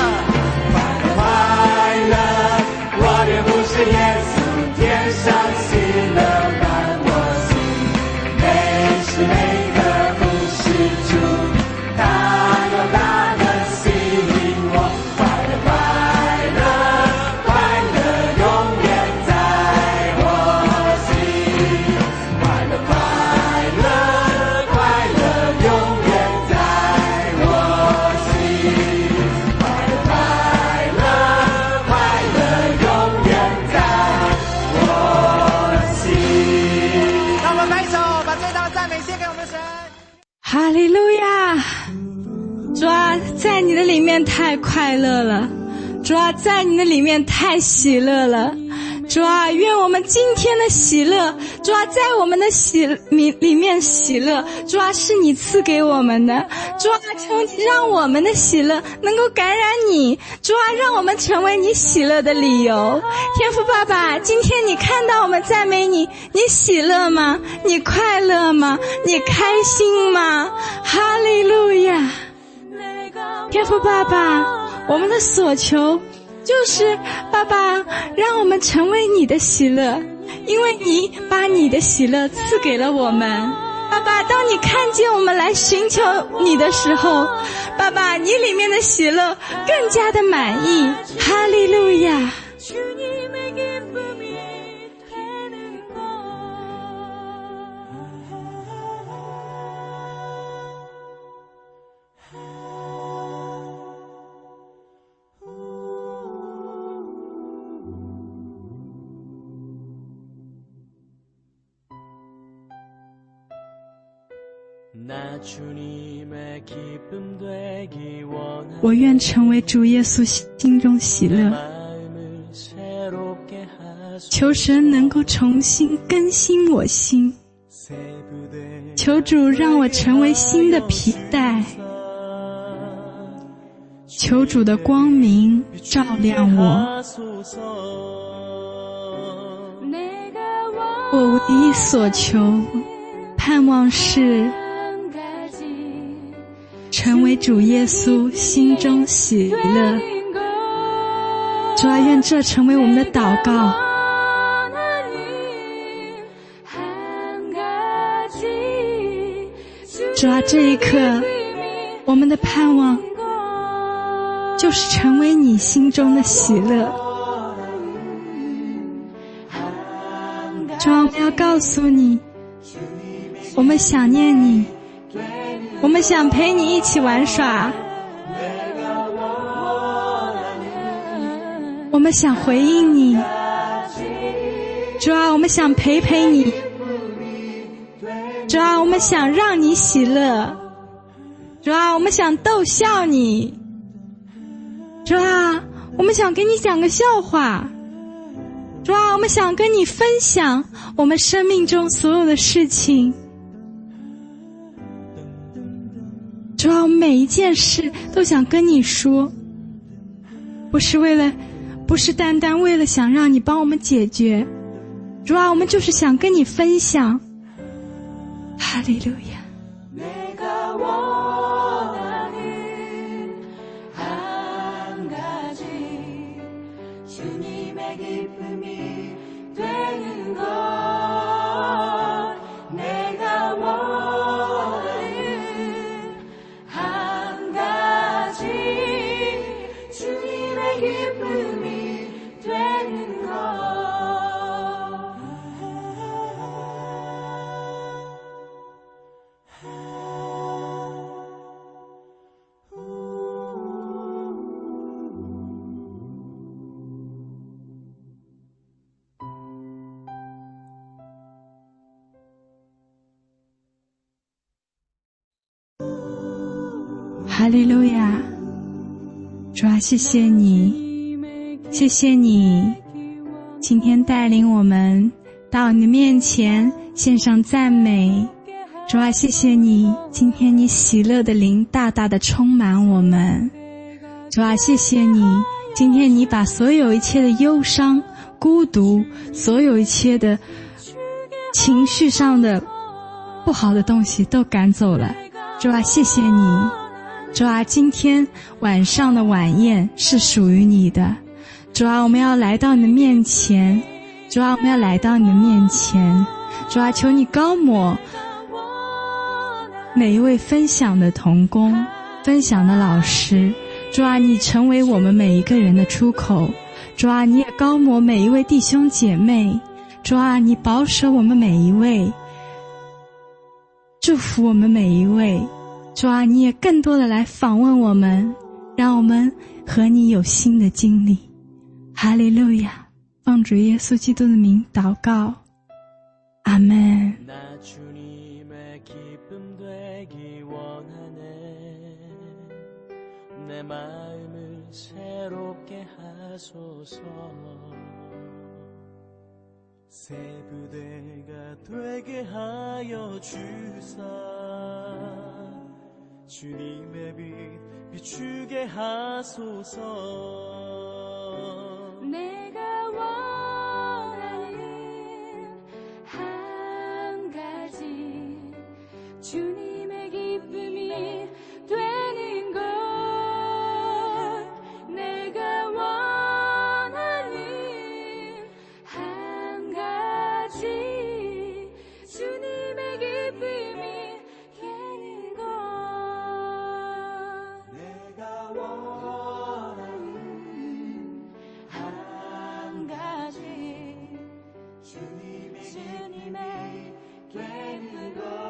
快乐，我愿服侍耶稣，天上喜乐满我心。每时每刻不是主，他有大能吸引我。快乐快乐，快乐永远在我心。快乐快乐，快乐永远在我心。快乐快乐，快乐永远在我心。 让我们拍手，把最大的赞美献给我们的神。 哈利路亚！主啊，在你的里面太快乐了，主啊，在你的里面太喜乐了。主啊，愿我们今天的喜乐，主啊，在我们的里面喜乐，主啊，是你赐给我们的。主啊，求你让我们的喜乐能够感染你，主啊，让我们成为你喜乐的理由。天父爸爸，今天你看到我们赞美你，你喜乐吗？你快乐吗？你开心吗？哈利路亚！天父爸爸，我们的所求就是爸爸让我们成为你的喜乐，因为你把你的喜乐赐给了我们。爸爸，当你看见我们来寻求你的时候，爸爸，你里面的喜乐更加的满意。哈利路亚！我愿成为主耶稣心中喜乐，求神能够重新更新我心，求主让我成为新的皮带，求主的光明照亮我。我唯一所求盼望是成为主耶稣心中喜乐。主啊，愿这成为我们的祷告。主啊，这一刻我们的盼望就是成为你心中的喜乐。主啊，我们要告诉你，我们想念你，我们想陪你一起玩耍，我们想回应你。主啊，我们想陪你。主啊，我们想让你喜乐。主啊，我们想逗笑你。主啊，我们想给你讲个笑话。主啊，我们想跟你分享我们生命中所有的事情。主啊，我们每一件事都想跟你说，不是单单为了想让你帮我们解决。主啊，我们就是想跟你分享。哈利路亚。 哈利路亚！主啊，谢谢你，谢谢你，今天带领我们到你的面前献上赞美。主啊，谢谢你，今天你喜乐的灵大大的充满我们。主啊，谢谢你，今天你把所有一切的忧伤、孤独，所有一切的情绪上的不好的东西都赶走了。主啊，谢谢你。主啊，今天晚上的晚宴是属于你的。主啊，我们要来到你的面前。主啊，我们要来到你的面前。主啊，求你高抹每一位分享的同工，分享的老师。主啊，你成为我们每一个人的出口。主啊，你也高抹每一位弟兄姐妹。主啊，你保守我们每一位，祝福我们每一位。主啊，你也更多的来访问我们，让我们和你有新的经历。哈利路亚！奉主耶稣基督的名祷告，阿们。 주님의 기쁨이 되는 것 내가 원하는 한 가지 주님의 기쁨이 되는 것 내가 원하는 한 가지 주님의 되는 것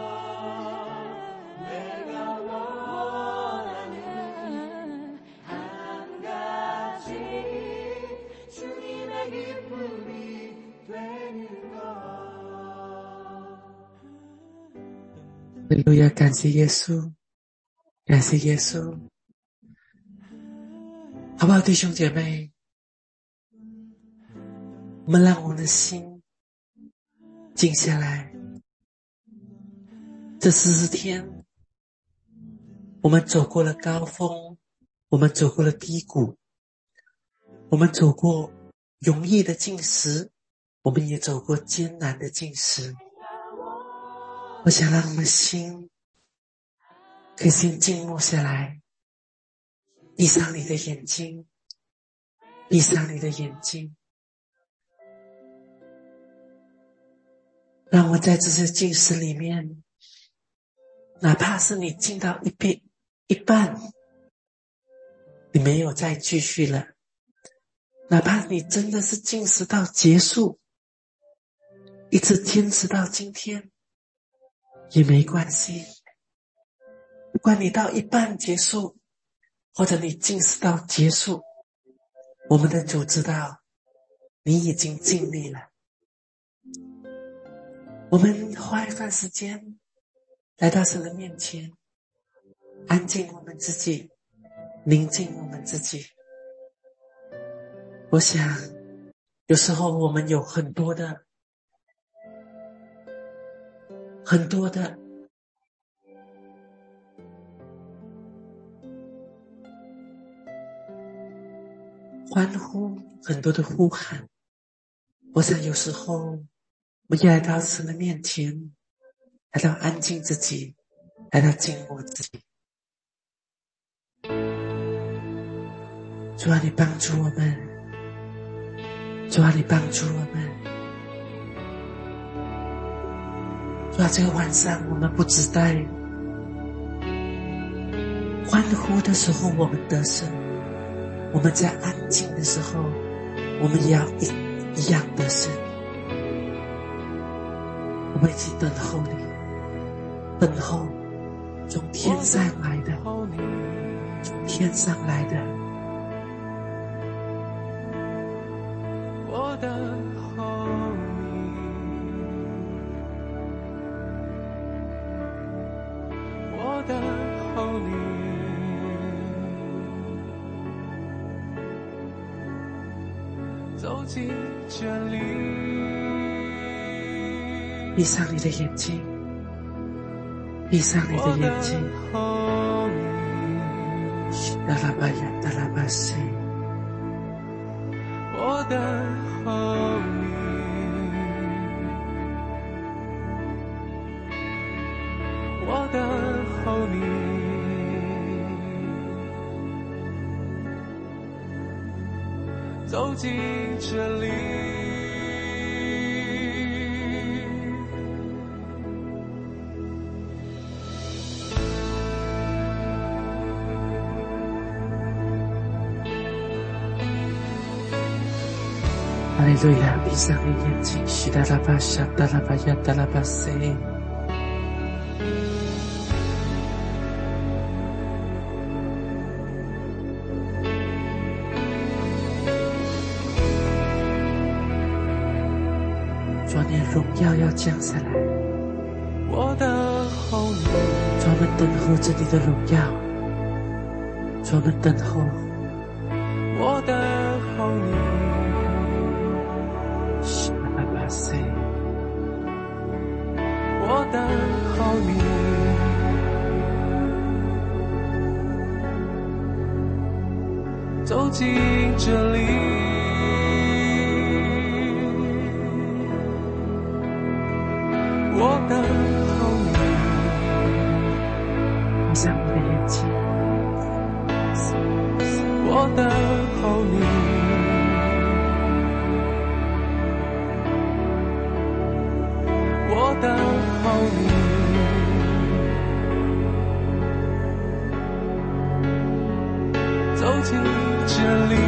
哈利路亚！感谢耶稣，感谢耶稣，好不好，弟兄姐妹？我们让我们的心静下来。这40天，我们走过了高峰，我们走过了低谷，我们走过容易的进食，我们也走过艰难的进食。我想让我们心可以先静默下来，闭上你的眼睛，闭上你的眼睛，让我在这些进食里面，哪怕是你进到一半，你没有再继续了，哪怕你真的是进食到结束，一直坚持到今天也没关系。不管你到一半结束，或者你进食到结束，我们的主知道你已经尽力了。我们花一段时间来到神的面前，安静我们自己，宁静我们自己。我想有时候我们有很多的欢呼，很多的呼喊。我想有时候我们要来到神的面前，来到安静自己，来到静默自己。主啊，你帮助我们，主啊，你帮助我们。主啊，这个晚上我们不只在欢呼的时候我们得胜，我们在安静的时候我们也要一样得胜。我们一起等候你，等候从天上来的，从天上来的。 我等候你，我等候你。 走进这里。 闭上你的眼睛，闭上你的眼睛。达拉巴呀，达拉巴西。 我等候你，我等候你，走进这里。 哈利路亚！闭上你眼睛，西达拉巴沙达拉巴呀达拉巴西。主，你荣耀要降下来， 我等候你， 主，我们等候着你的荣耀，主，我们等候， 我等候你。我等候你，走进这里。我等候你， 闭上你的眼睛。 我等候你。我等候你，走进这里。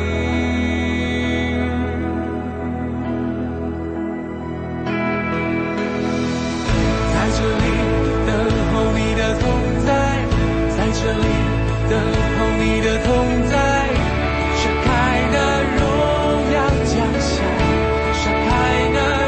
在这里等候你的同在，在这里等候你的同在，盛开的荣耀降下，盛开的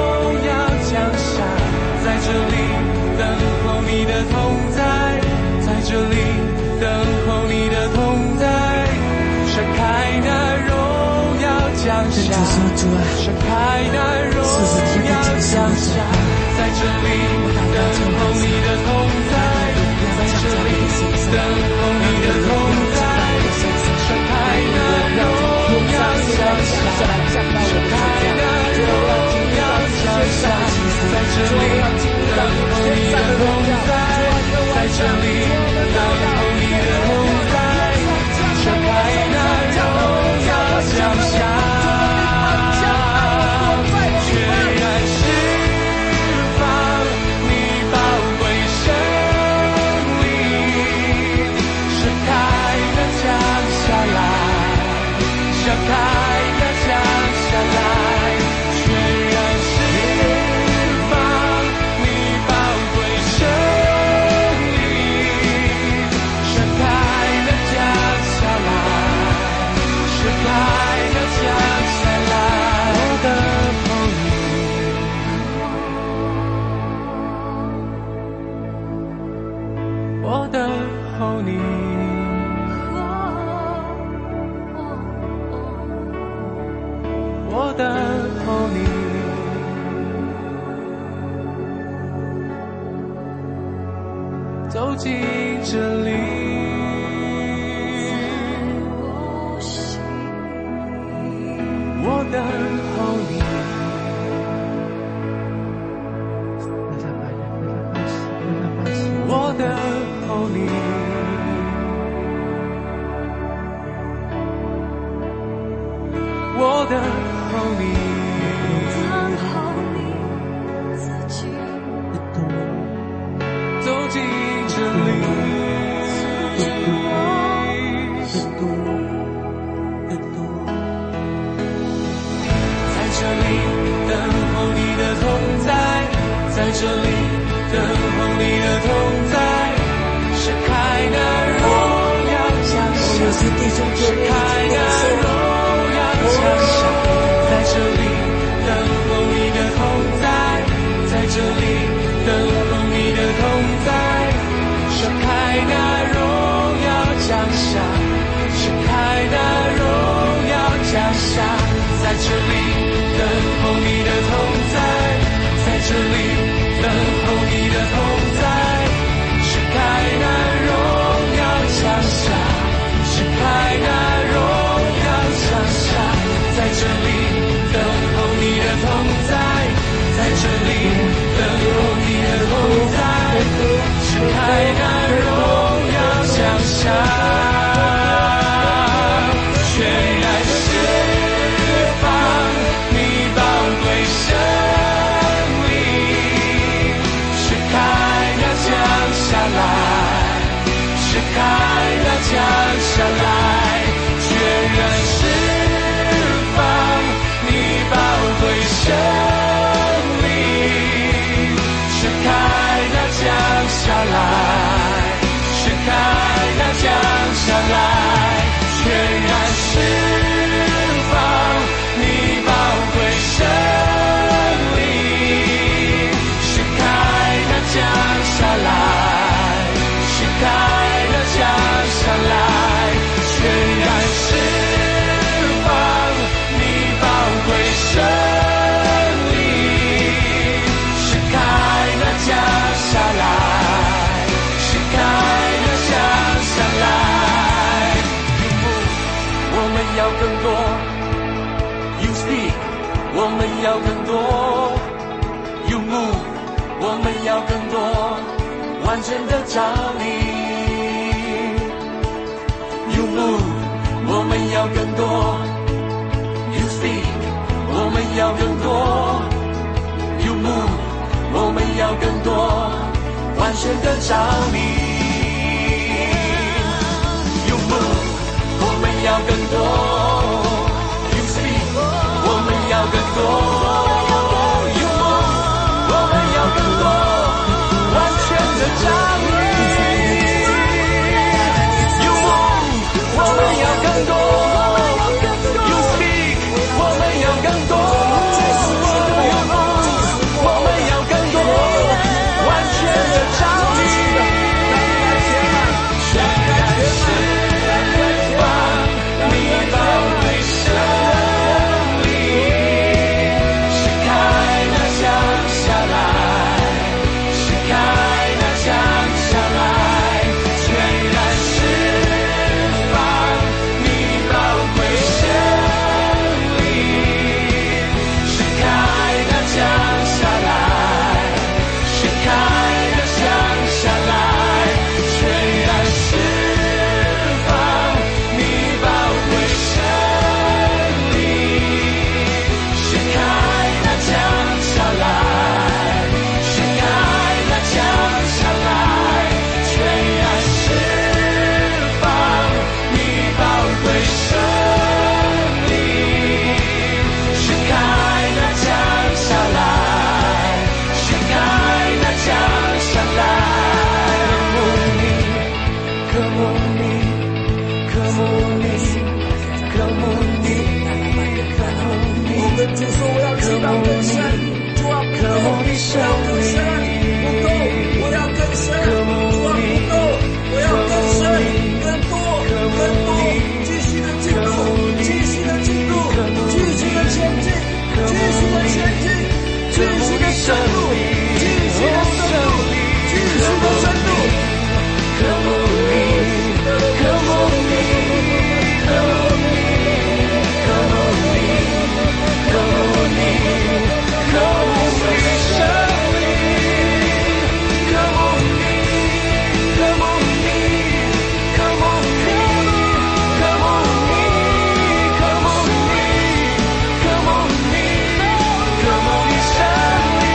在这里等候你的同在，在这里等候你的同在，盛开的荣耀降下，盛开的荣耀降下，在这里等候你的同在，在这里等候你的同在，盛开的荣耀降下，盛开的荣耀降下，在这里等候你的同在，在这里等候你的同在，盛开的荣耀降下，全然释放你宝贵生命，盛开的降下来，盛开的降下来，全然释放你宝贵生命，盛开的降下来，盛开的降下来，我等候你，我等候你，我等候你，走进这里。我等候你，我等候你，我等候你，走进这里。在这里等候你的同在，在这里等候你的同在，盛开的荣耀降下，盛开的荣耀降下，在这里等候你的同在，在这里等候你的同在，盛开的荣耀降下，盛开的荣耀降下， 这里等候你的同在，在这里等候你的同在，是开那荣耀降下，是开那荣耀降下，在这里等候你的同在，在这里等候你的同在，是开那荣耀降下，全然释放你宝贵生命，是开那降下来，是开那降下来，全然释放你宝贵生命，是开那降下来，是开那降下来，全然释放你宝贵生命，是开那降下来，是开那降下来，全然释放你宝贵生命，是开那降下来，是开那降下来。我们要更多 You speak 我们要更多 You move 我们要更多完全的照你 You move 我们要更多 You speak 我们要更多 You move 我们要更多完全的照你 You move 我们要更多 You speak 我们要更多 You move 我们要更多完全的照你 You move 我们要更多 You speak 我们要更多 You move 我们要更多完全的照你全然释放你宝贵生命，是开那降下来，是开那降下来，全然释放你宝贵生命，是开那降下来，是开那降下来，全然释放你宝贵生命，是开那降下来，是开那降下来，全然释放你宝贵生命，是开那降下来，是开那降下来。Come on me, come on me, come on me, come on me, 我跟主说我要知道更深，主啊不够，我要更深，不够，我要更深，主啊不够，我要更深，更多，更多，继续的进入，继续的进入，继续的前进，继续的前进，继续的深入，继续的深入，继续的深入。Come on me, come on me, come on me, come on me, come on me, come on me, show me, come on me, come on me, come on me, come on me, come on me, come on me, come on me, show me,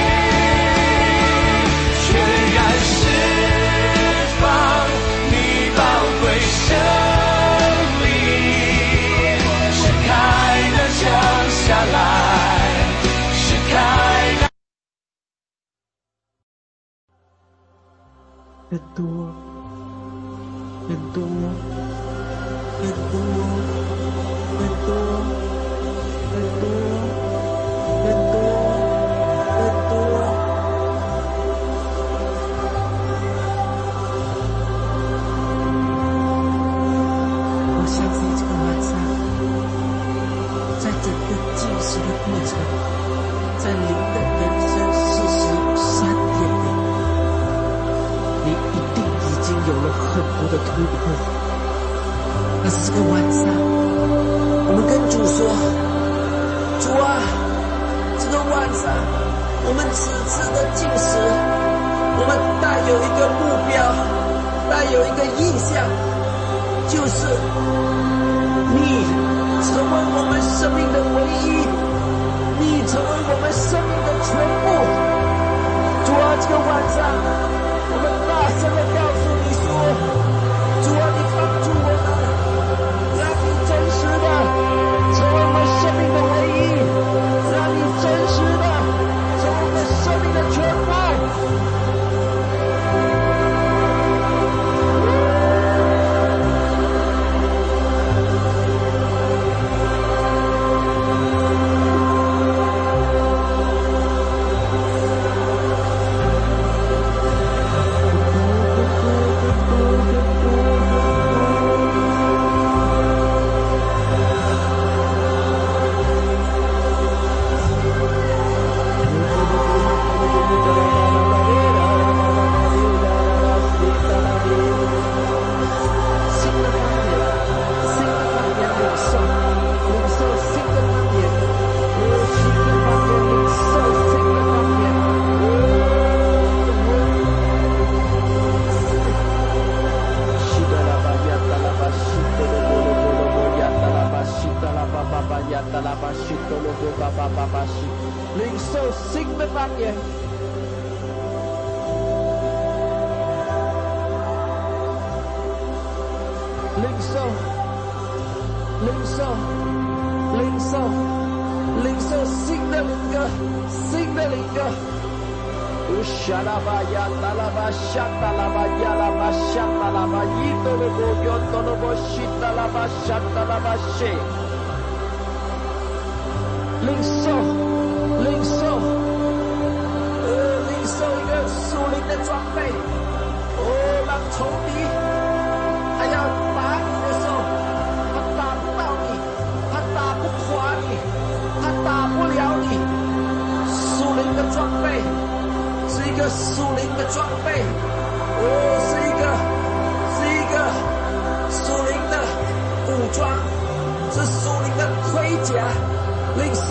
全然释放你宝贵生命，是开那降下来，是开那更多，更多，更多，更多，更多，更多，更多。我相信这个晚上，在整个季个过程，在灵的人生43天里，你一定已经有了很多的突破。但是这个晚上，我们跟主说，主啊，这个晚上我们此次的禁食，我们带有一个目标，带有一个意向，就是你成为我们生命的唯一，你成为我们生命的全部。主啊，这个晚上我们大声地告诉你说，主啊，你帮助我们，让你真实的成为我们生命的唯一，让你真实的成为我们生命的全部。领受新的方言，领受新的灵歌，新的灵歌。沙拉巴呀，达拉巴，沙达拉巴呀，拉巴，沙达拉巴，伊多罗波，尤多罗波，西达拉巴，沙达拉巴，西。领受一个属灵的装备，让仇敌他要打你的时候，他打不到你，他打不垮你，他打不了你。属灵的装备是一个属灵的装备，是一个属灵的武装，是属灵的盔甲。领受。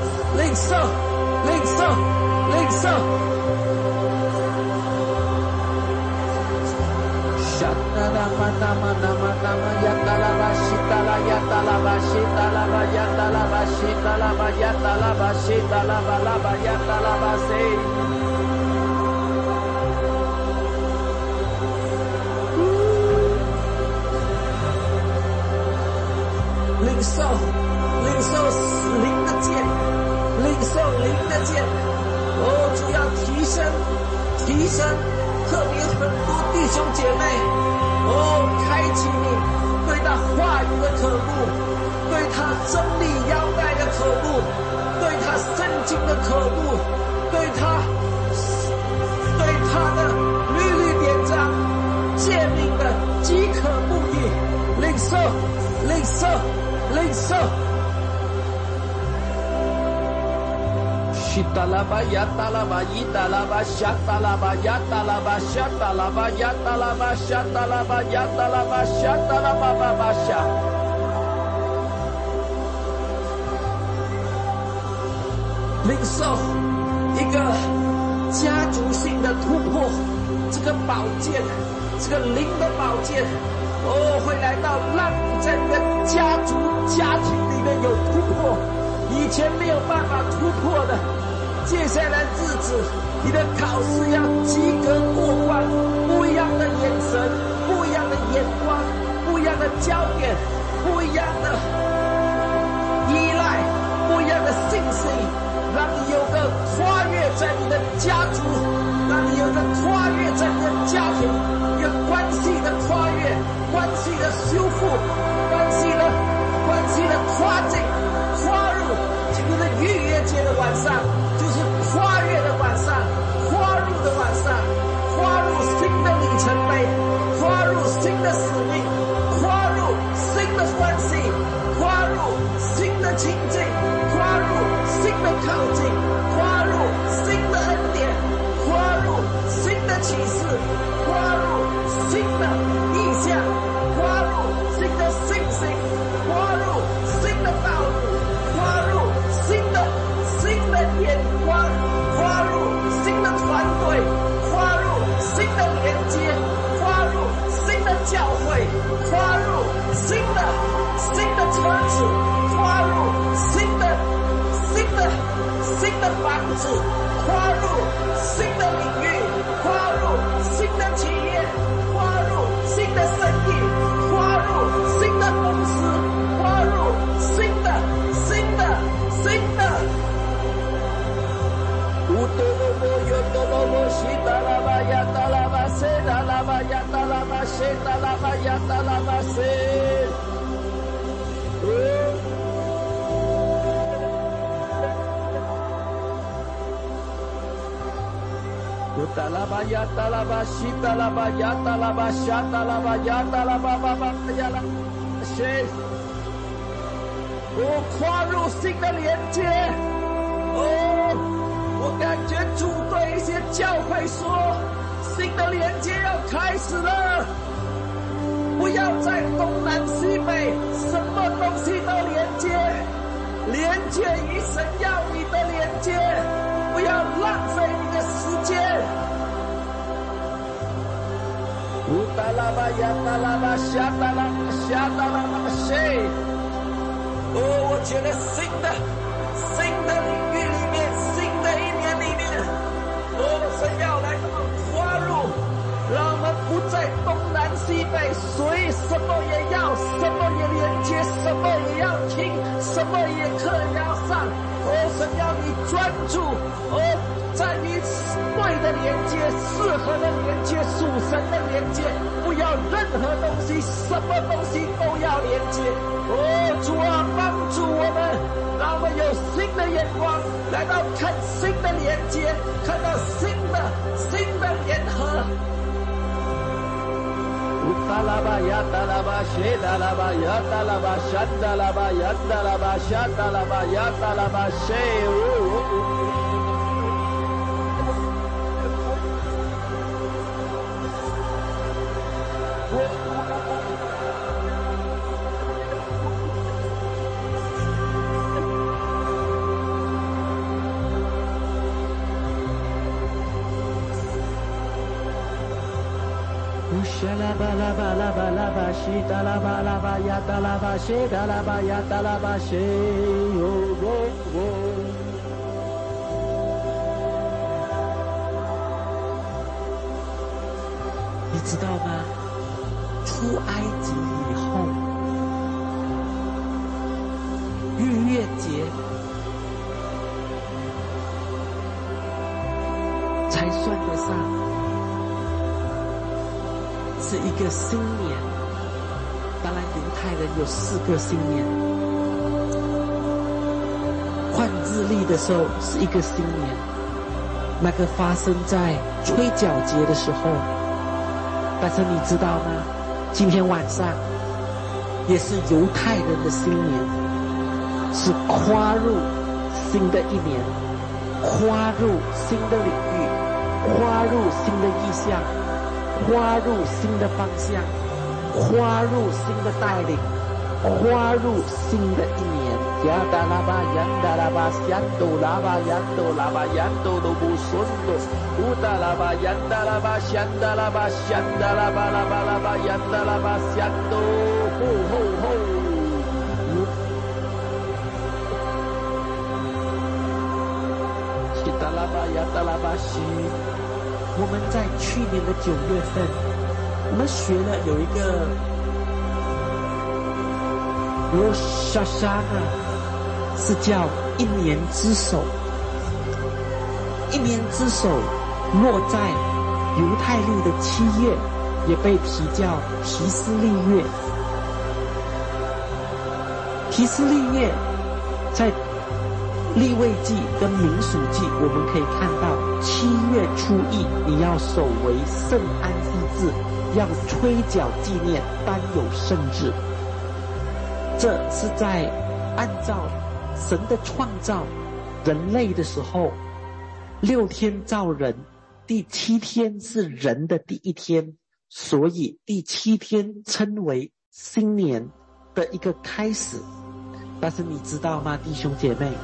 沙达拉巴那么呀达拉巴西达拉呀达拉巴西达拉巴呀达拉巴西达拉巴呀达拉巴西达拉巴拉巴呀达拉巴西。领受灵的剑，领受灵的剑。主要提升，特别很多弟兄姐妹，开启你对他话语的渴慕，对他真理腰带的渴慕，对他圣经的渴慕，对他的律例典章诫命的饥渴慕义。领受。西达拉巴呀达拉巴伊达拉巴夏达拉巴呀达拉巴夏达拉巴呀达拉巴夏达拉巴呀达拉巴夏达拉巴巴巴夏。领受一个家族性的突破，这个宝剑，这个灵的宝剑，会来到让你在你的家族家庭里面有突破，以前没有办法突破的。接下来日子，你的考试要及格过关，不一样的眼神，不一样的眼光，不一样的焦点，不一样的依赖，不一样的信心，让你有个跨越在你的家族，让你有个跨越在你的家庭，一个关系的跨越，关系的修复，关系的跨境，跨入今天的逾越节的晚上，就是跨越的晚上，跨入的晚上，跨入新的里程碑，跨入新的使命，跨入新的关系，跨入新的情境，跨入的靠近，跨入新的恩典，跨入新的启示，跨入新的意象，跨入新的信心，跨入新的道路，跨入新的眼光，跨入新的团队，跨入新的连接，跨入新的教会，跨入新的车子，跨入新的房子，跨入新的领域，跨入新的企业，跨入新的生意，跨入新的公司，跨入新的乌多罗波尤多罗波西达拉巴亚达拉巴塞达拉巴亚达拉巴塞达拉巴亚达拉巴塞。达拉巴亚达拉巴西达拉巴亚达拉巴夏达拉巴亚达拉巴巴巴亚拉谁？跨入新的连接。我感觉主对一些教会说，新的连接要开始了。不要在东南西北什么东西都连接于神要你的连接，不要浪费你的时间。乌达拉巴亚达拉巴夏达拉巴夏达拉巴谁？我觉得新的领域里面，新的一年里面，神要来跨入，让我们不再东南西北，所以什么也要，什么也连接，什么也要听，什么也课要上。神要你专注，在于对的连接，适合的连接，属神的连接，不要任何东西，什么东西都要连接。主啊，帮助我们，让我们有新的眼光，来到看新的连接，看到新的联合。达拉巴呀达拉巴谢达拉巴呀达拉巴夏达拉巴呀达拉巴夏达拉巴呀达拉巴谢。沙拉巴拉巴拉巴拉巴西达拉巴拉巴呀达拉巴西达拉巴呀达拉巴西你知道吗？出埃及以后，逾越节才算得上是一个新年。当然犹太人有4个新年，换日历的时候是一个新年，那个发生在吹角节的时候。但是你知道吗？今天晚上也是犹太人的新年，是跨入新的一年，跨入新的领域，跨入新的意象，跨入新的方向，跨入新的带领，跨入新的一年。呀达拉巴呀达拉巴香斗拉巴呀斗拉巴呀斗都不顺斗，乌达拉巴呀达拉巴香达拉巴香达拉巴拉巴拉巴呀达拉巴香斗，吼吼吼！西达拉巴呀达拉巴西。我们在去年的9月份，我们学了有一个Rosh Hashanah，是叫一年之首。一年之首落在犹太历的7月，也被提叫提斯利月。提斯利月在利未记跟民数记我们可以看到7月初1你要守为圣安息日，要吹角纪念，当有圣日。这是在按照神的创造人类的时候，6天造人，第7天是人的第1天，所以第7天称为新年的一个开始。但是你知道吗，弟兄姐妹，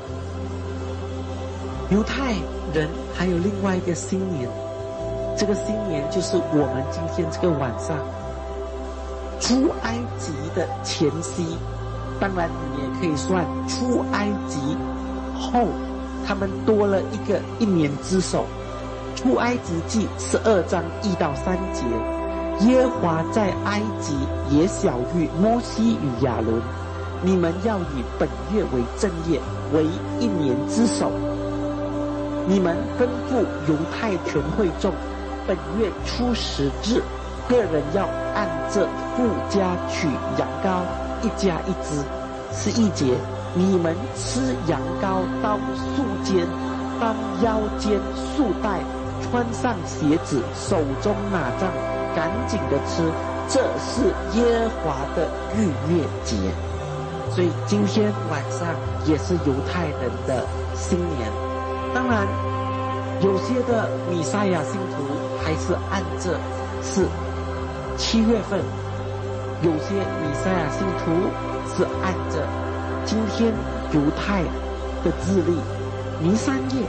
犹太人还有另外一个新年，这个新年就是我们今天这个晚上出埃及的前夕，当然你也可以算出埃及后，他们多了一年之首。出埃及记12章1到3节，耶和华在埃及也晓谕摩西与亚伦，你们要以本月为正月，为1年之首。你们吩咐犹太全会众，本月初10日，个人要按着父家取羊羔，1家1只。11节，你们吃羊羔当束肩，当腰间束带，穿上鞋子，手中拿杖，赶紧的吃，这是耶和华的逾越节。所以今天晚上也是犹太人的新年。当然有些的弥赛亚信徒还是按着是7月份，有些弥赛亚信徒是按着今天犹太的日历弥撒月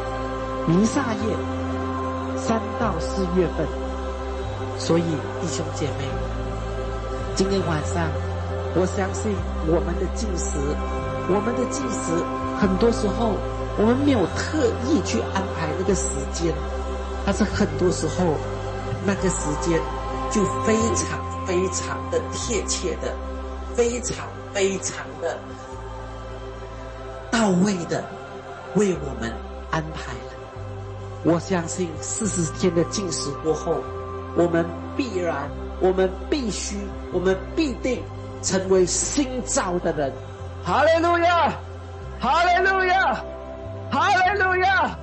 3到4月份。所以弟兄姐妹，今天晚上我相信我们的禁食很多时候我们没有特意去安排那个时间，但是很多时候那个时间就非常非常的贴切的，非常非常的到位的为我们安排了。我相信40天的禁食过后，我们必然，我们必须，我们必定成为新造的人。哈利路亚，哈利路亚，哈利路亚！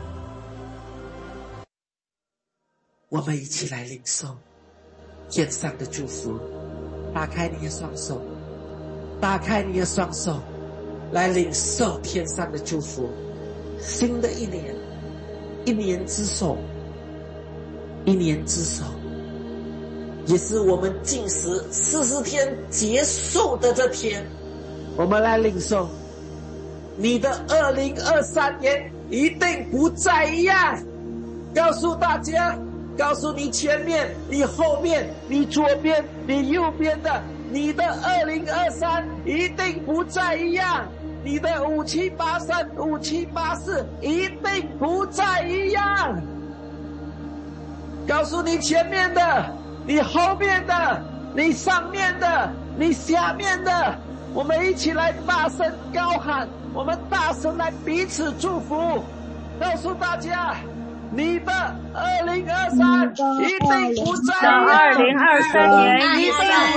我们一起来领受天上的祝福。打开你的双手，打开你的双手，来领受天上的祝福。新的一年，1年之首，1年之首，也是我们禁食40天结束的这天，我们来领受你的2023年一定不再一样。告诉大家，告诉你前面、你后面、你左边、你右边的，你的2023一定不再一样。你的5783、5784一定不再一样。告诉你前面的，你后面的，你上面的，你下面的，我们一起来大声高喊，我们大声来彼此祝福。告诉大家，你的2023一定不再一样。 2023年一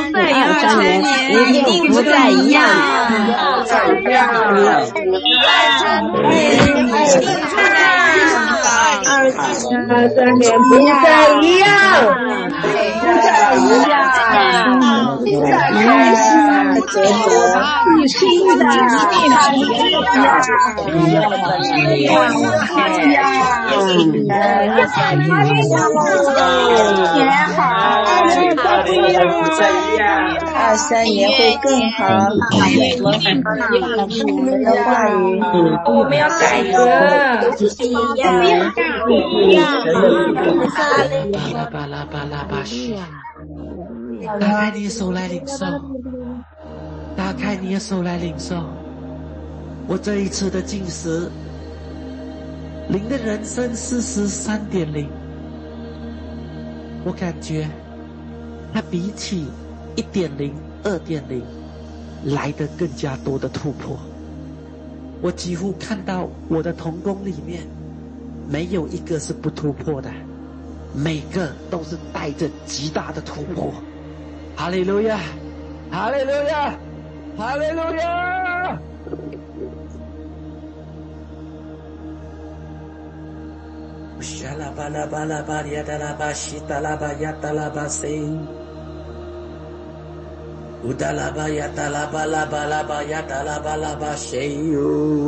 定不再一样。2023年不再一样。开始新的23年会更好。我们的话语，我们要改革。 打开你的手来领受，打开你的手来领受。我这一次的禁食，灵的人生43.0，我感觉它比起1.0、2.0来得更加多的突破。我几乎看到我的同工里面没有一个是不突破的，每个都是带着极大的突破。哈利路亚，哈利路亚，哈利路亚！沙拉巴拉巴拉巴里亚达拉巴西达拉巴亚达拉巴塞， 乌达拉巴呀达拉巴拉巴拉巴呀达拉巴拉巴谁哟？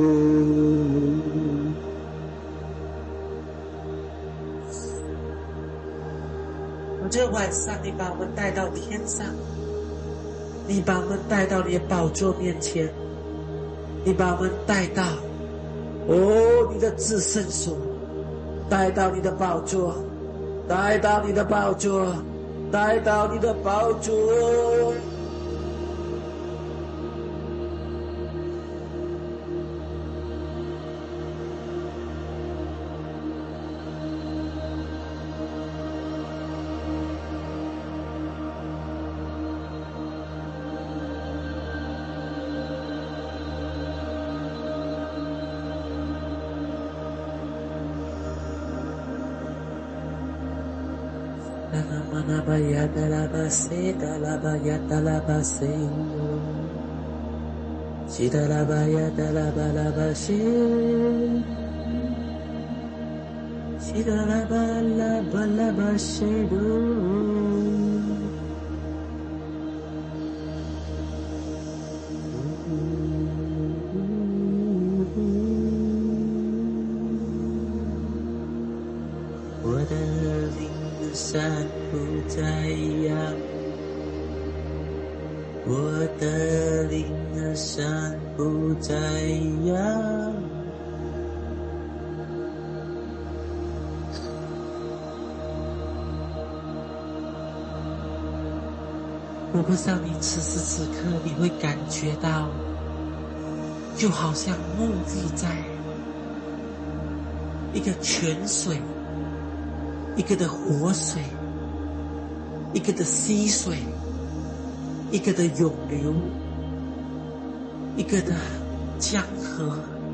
这晚上你把我们带到天上，你把我们带到你的宝座面前，你把我们带到你的至圣所，带到你的宝座，带到你的宝座，带到你的宝座。我的灵山不再扬，我的灵山不再扬。我不知道你此时此刻你会感觉到，就好像沐浴在一个泉水，一个的活水，一个的溪水，一个的涌流，一个的江河，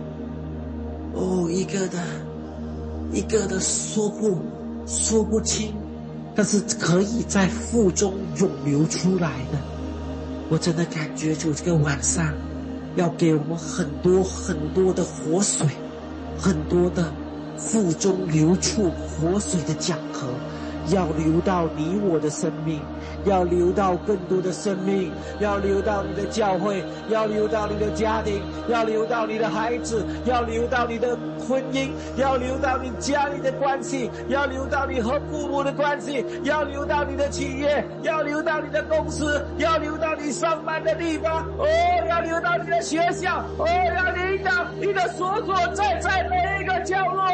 一个的说不清，但是可以在腹中涌流出来的。我真的感觉就这个晚上要给我们很多很多的活水，很多的腹中流出活水的江河，要流到你我的生命，要流到更多的生命，要流到你的教会，要流到你的家庭，要流到你的孩子，要流到你的婚姻，要流到你家里的关系，要流到你和父母的关系，要流到你的企业，要流到你的公司，要流到你上班的地方，要流到你的学校，要领导你的所在每一个角落。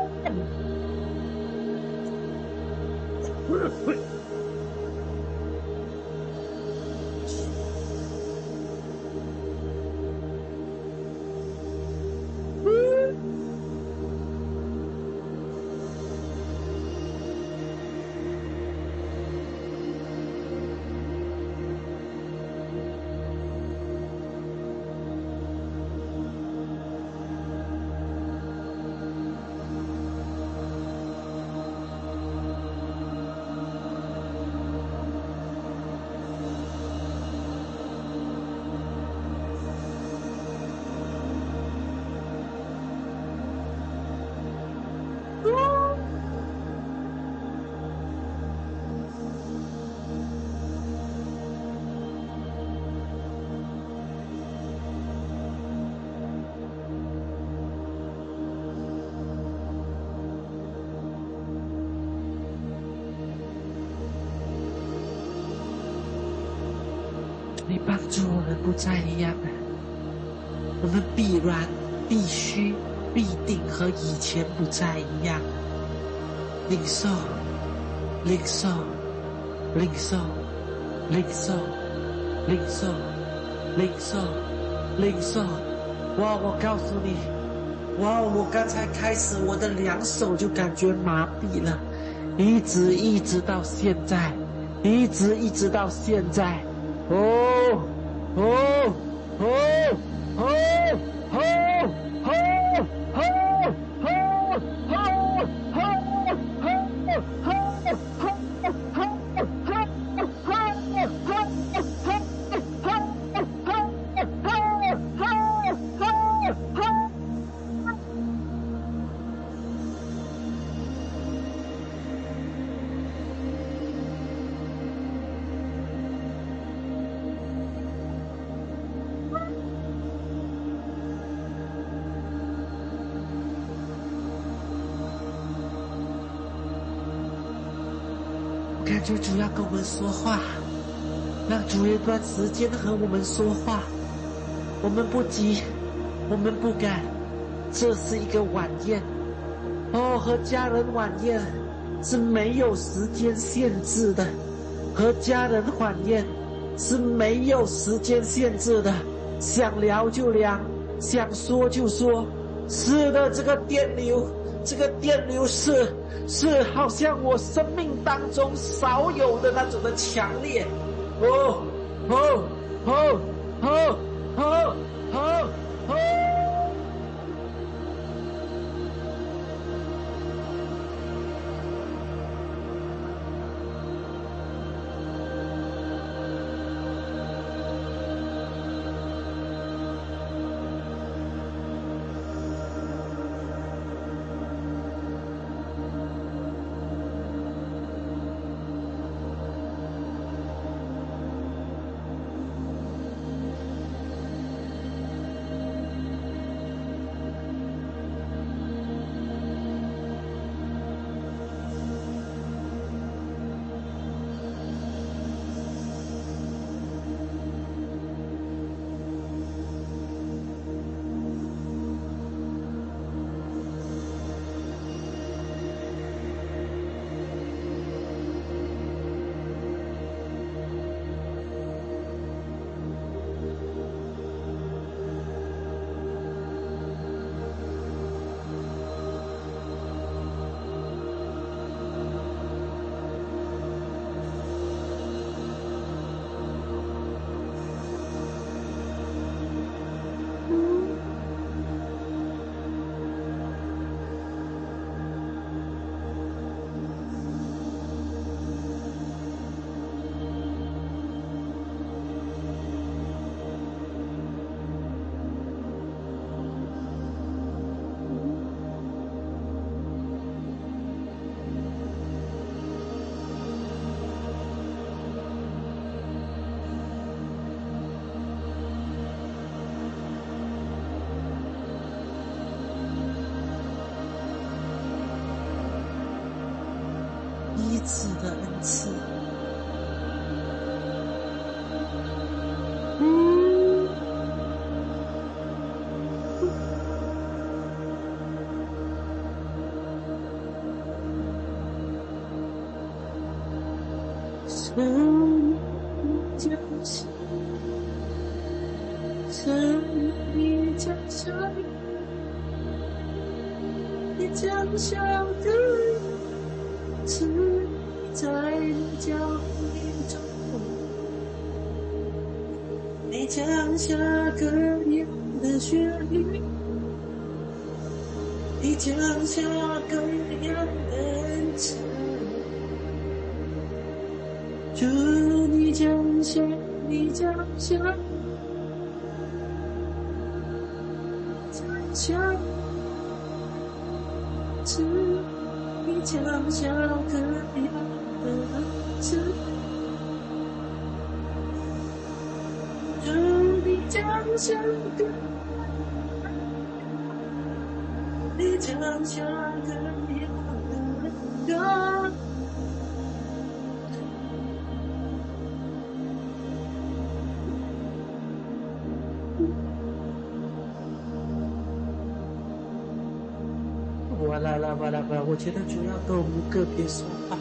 你帮助我们不再一样了，我们必然、必须、必定和以前不再一样。领受，领受，领受，领受，领受，领受，领受。哇！我告诉你，哇！我刚才开始，我的两手就感觉麻痹了，一直到现在，一直到现在。 求主要跟我们说话，让主有一段时间和我们说话。我们不急，我们不赶，这是一个晚宴。和家人晚宴是没有时间限制的，和家人晚宴是没有时间限制的，想聊就聊，想说就说。是的，这个电流是好像我生命当中少有的那种的强烈。医治的恩赐，神降下，神你降下，你降下的是在你教会中，你降下各样的旋律，你降下各样的恩赐，主你降下，你降下，降下，主你降下各样的恩赐，主你降下各，你降下各样的恩赐。我觉得主要跟我们个别说话。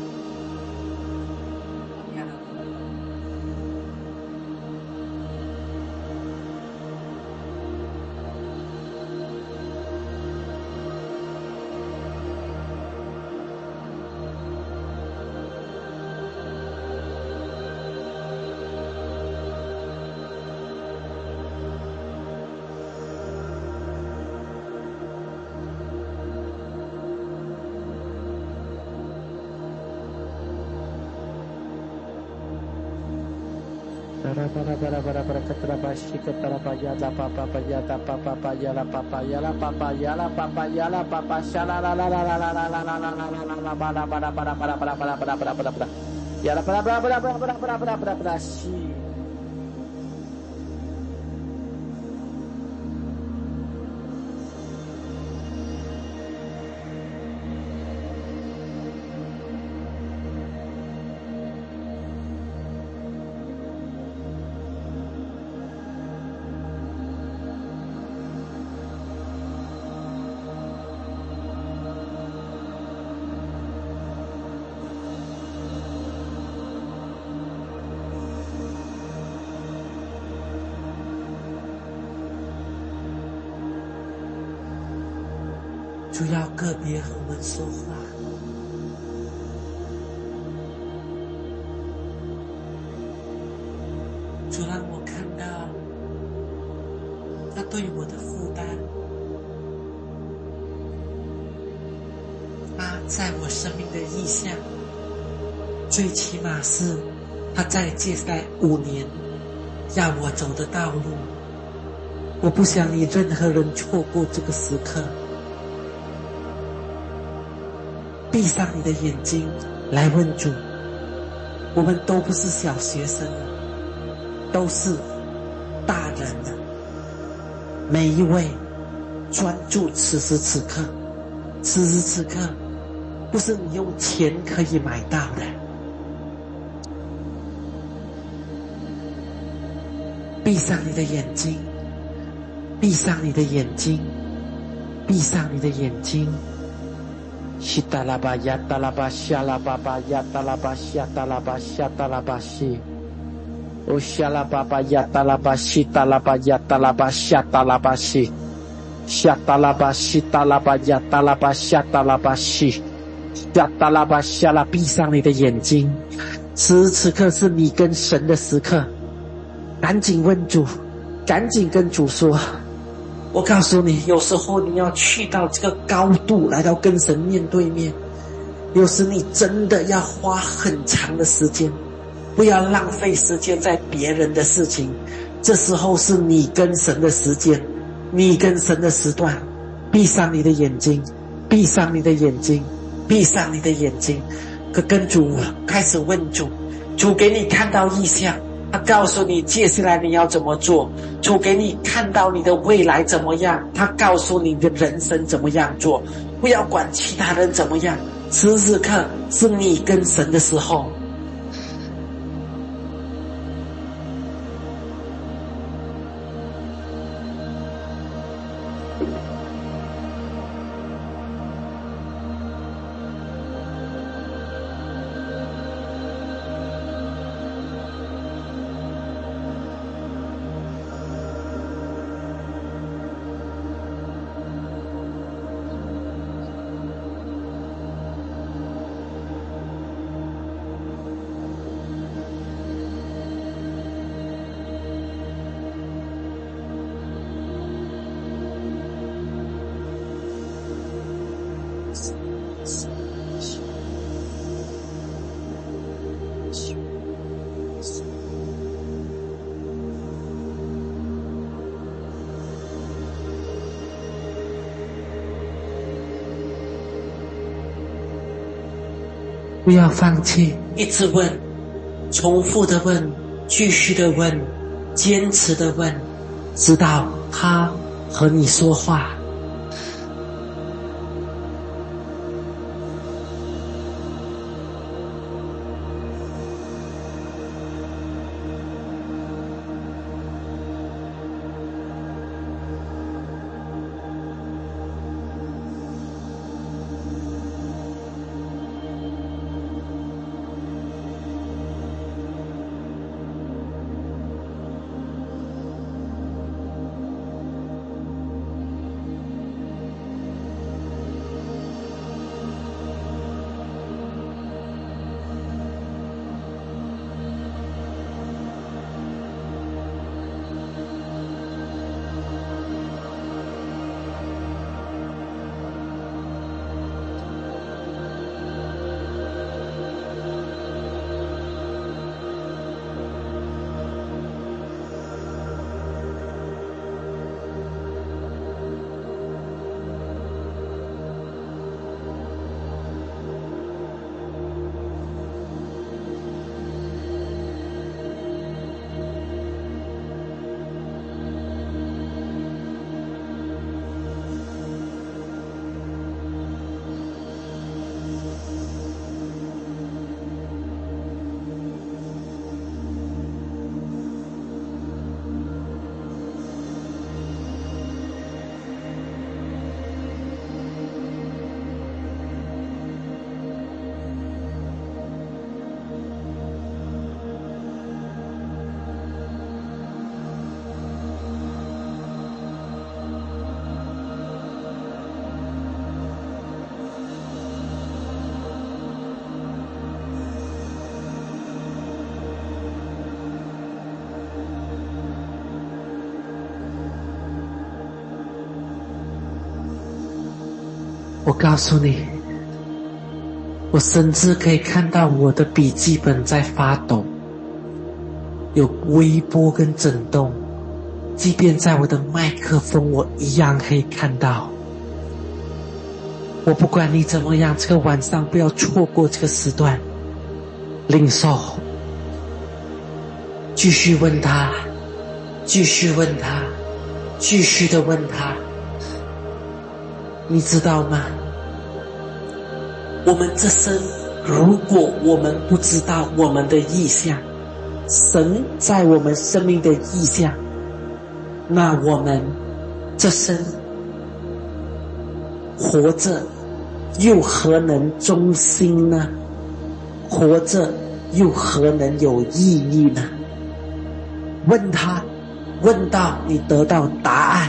主要个别和我们说话。主让我看到他对我的负担，他在我生命的意向，最起码是他在接下来5年要我走的道路。我不想你任何人错过这个时刻。闭上你的眼睛来问主，我们都不是小学生了，都是大人了。每一位专注此时此刻，此时此刻不是你用钱可以买到的。闭上你的眼睛，闭上你的眼睛，闭上你的眼睛。西达拉巴呀达拉巴夏拉巴巴呀达拉巴夏达拉巴夏达拉巴西，哦夏拉巴巴呀达拉巴西达拉巴呀达拉巴夏达拉巴西，夏达拉巴西达拉巴呀达拉巴夏达拉巴西，夏达拉巴夏拉。闭上你的眼睛，此时此刻是你跟神的时刻，赶紧问主，赶紧跟主说。我告诉你，有时候你要去到这个高度，来到跟神面对面，有时你真的要花很长的时间，不要浪费时间在别人的事情。这时候是你跟神的时间，你跟神的时段。闭上你的眼睛，闭上你的眼睛，闭上你的眼睛，跟主开始问主，主给你看到异象，他告诉你接下来你要怎么做，主给你看到你的未来怎么样，他告诉你的人生怎么样做，不要管其他人怎么样，此时此刻是你跟神的时候。不要放弃，一直问，重复的问，继续的问，坚持的问，直到他和你说话。 我告诉你，我甚至可以看到我的笔记本在发抖，有微波跟震动，即便在我的麦克风，我一样可以看到。我不管你怎么样，这个晚上不要错过这个时段，领受，继续问他，继续问他，继续的问他。你知道吗？我们这生，如果我们不知道我们的意向，神在我们生命的意向，那我们这生活着又何能忠心呢？活着又何能有意义呢？问他，问到你得到答案。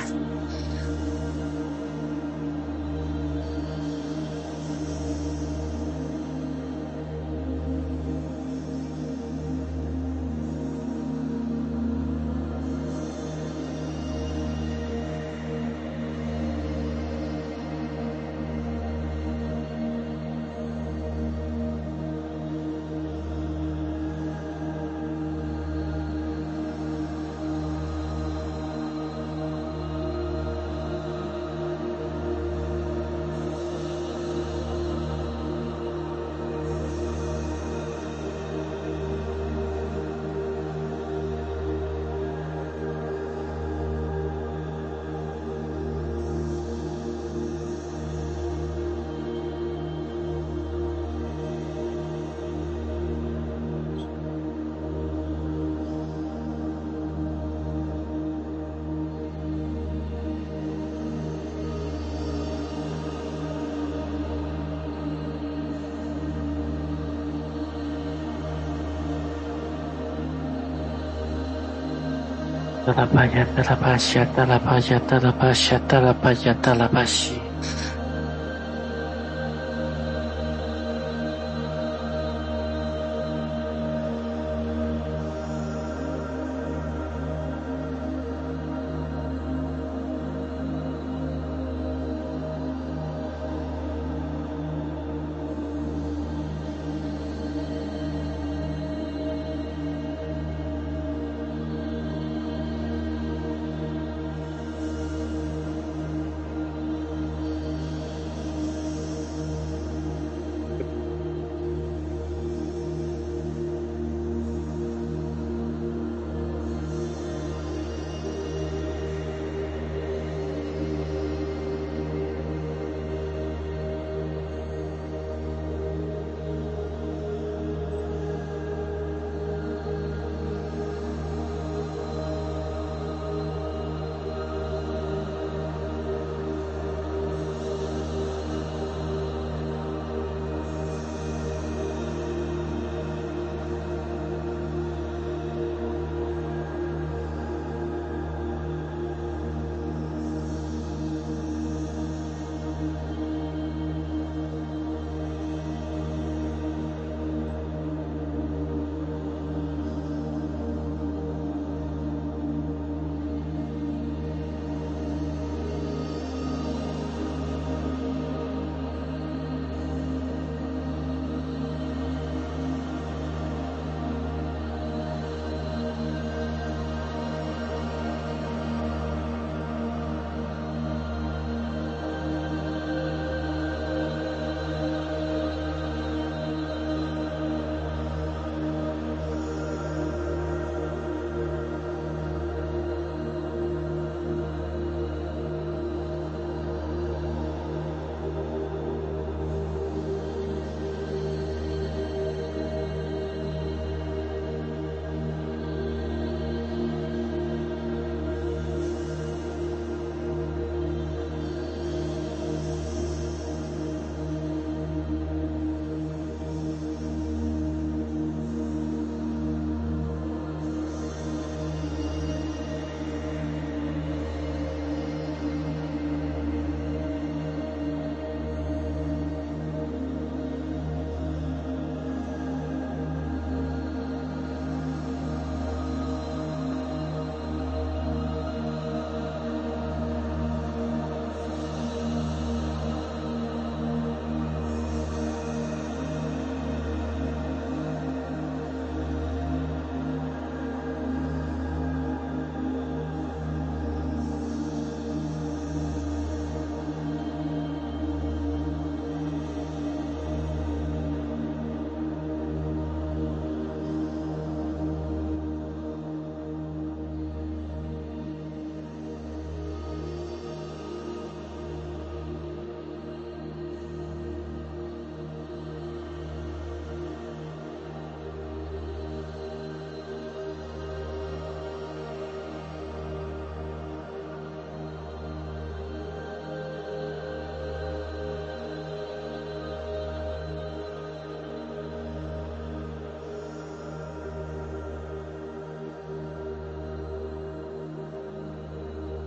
达拉巴呀，达拉巴西，达拉巴呀，达拉巴西，达拉巴呀，达拉巴西。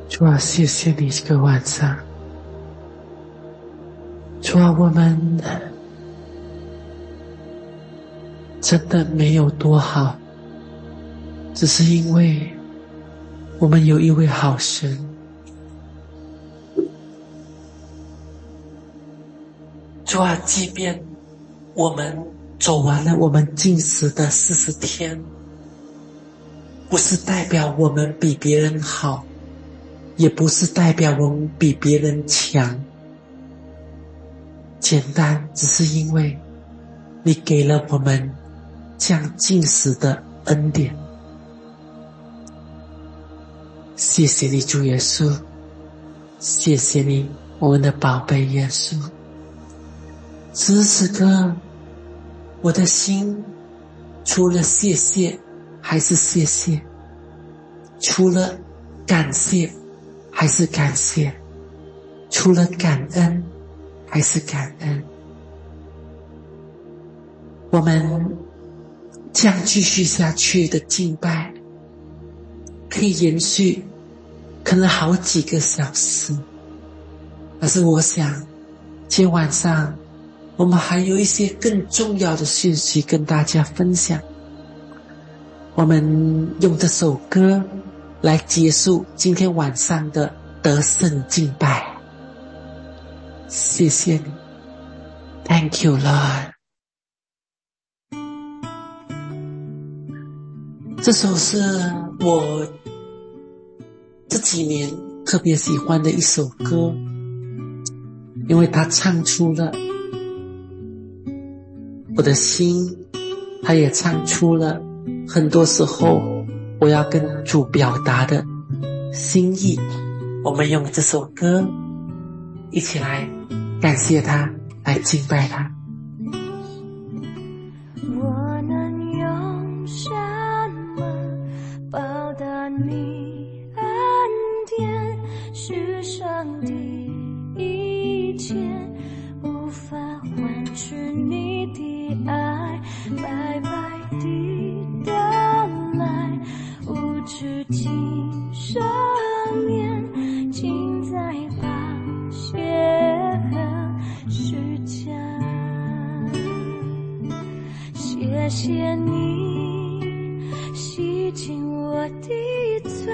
主啊，谢谢你这个晚上。主啊，我们真的没有多好，只是因为我们有一位好神。主啊，即便我们走完了我们禁食的40天，不是代表我们比别人好，也不是代表我们比别人强，简单只是因为你给了我们这样禁食的恩典。谢谢你，主耶稣，谢谢你，我们的宝贝耶稣。此刻我的心除了谢谢还是谢谢，除了感谢还是感谢，除了感恩还是感恩。我们这样继续下去的敬拜可以延续可能好几个小时，但是我想今天晚上我们还有一些更重要的讯息跟大家分享。我们用这首歌来结束今天晚上的得胜敬拜。谢谢你 Thank you Lord。 这首是我这几年特别喜欢的一首歌，因为它唱出了我的心，它也唱出了很多时候我要跟主表达的心意。我们用这首歌一起来感谢他，来敬拜他。 我能用什么报答你恩典？世上的一切无法换取你的爱，白白地等来，无止境赦免，尽在宝血和虚假。谢谢你洗净我的罪，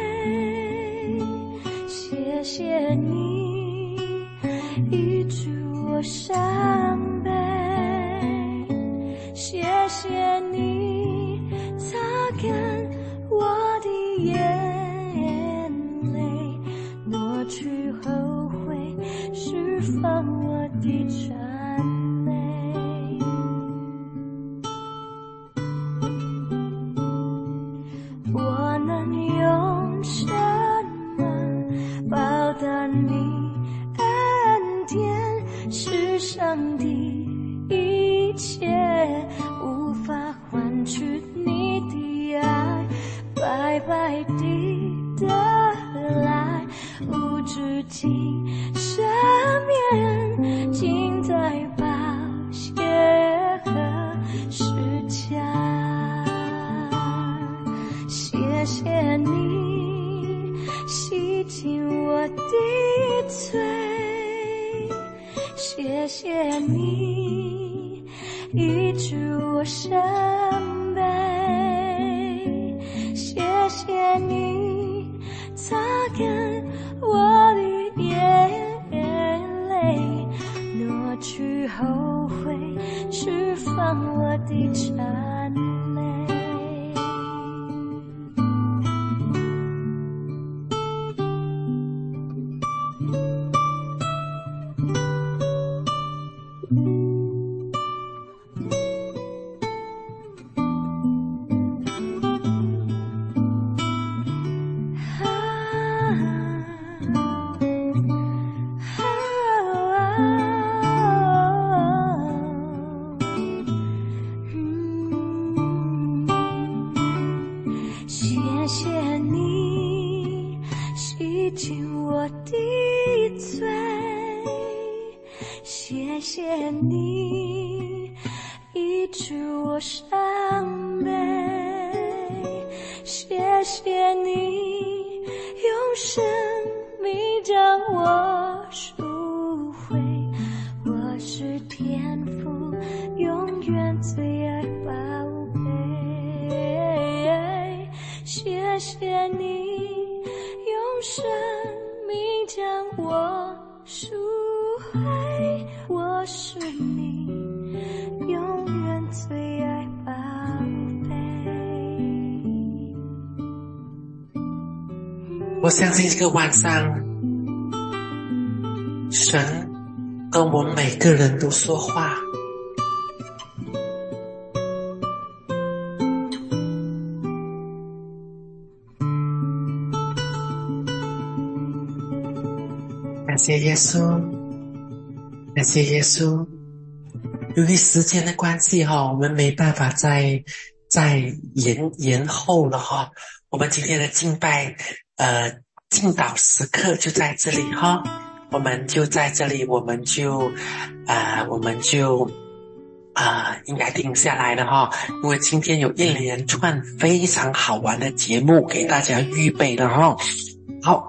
谢谢你医治我伤悲，谢谢你擦干我的眼泪，挪去后悔，释放我的赞美。我能用什么报答你恩典？世上的一切无法换取你的爱，白白地得来，无止境赦免，尽在宝血和十架。谢谢你洗净我的罪，谢谢你医治我伤悲，谢谢你擦干我的眼泪，挪去后悔，释放我的赞美。谢谢你洗净我的罪，谢谢你医治我伤悲，谢谢你用神我赎回，我是天父永远最爱宝贝。谢谢你用生命将我赎回，我是你永远最爱宝贝。 我相信这个晚上神跟我们每个人都说话，感谢耶稣，感谢耶稣。由于时间的关系我们没办法再延后了我们今天的敬拜敬祷时刻就在这里我们就在这里，我们就应该停下来了因为今天有一连串非常好玩的节目给大家预备了好，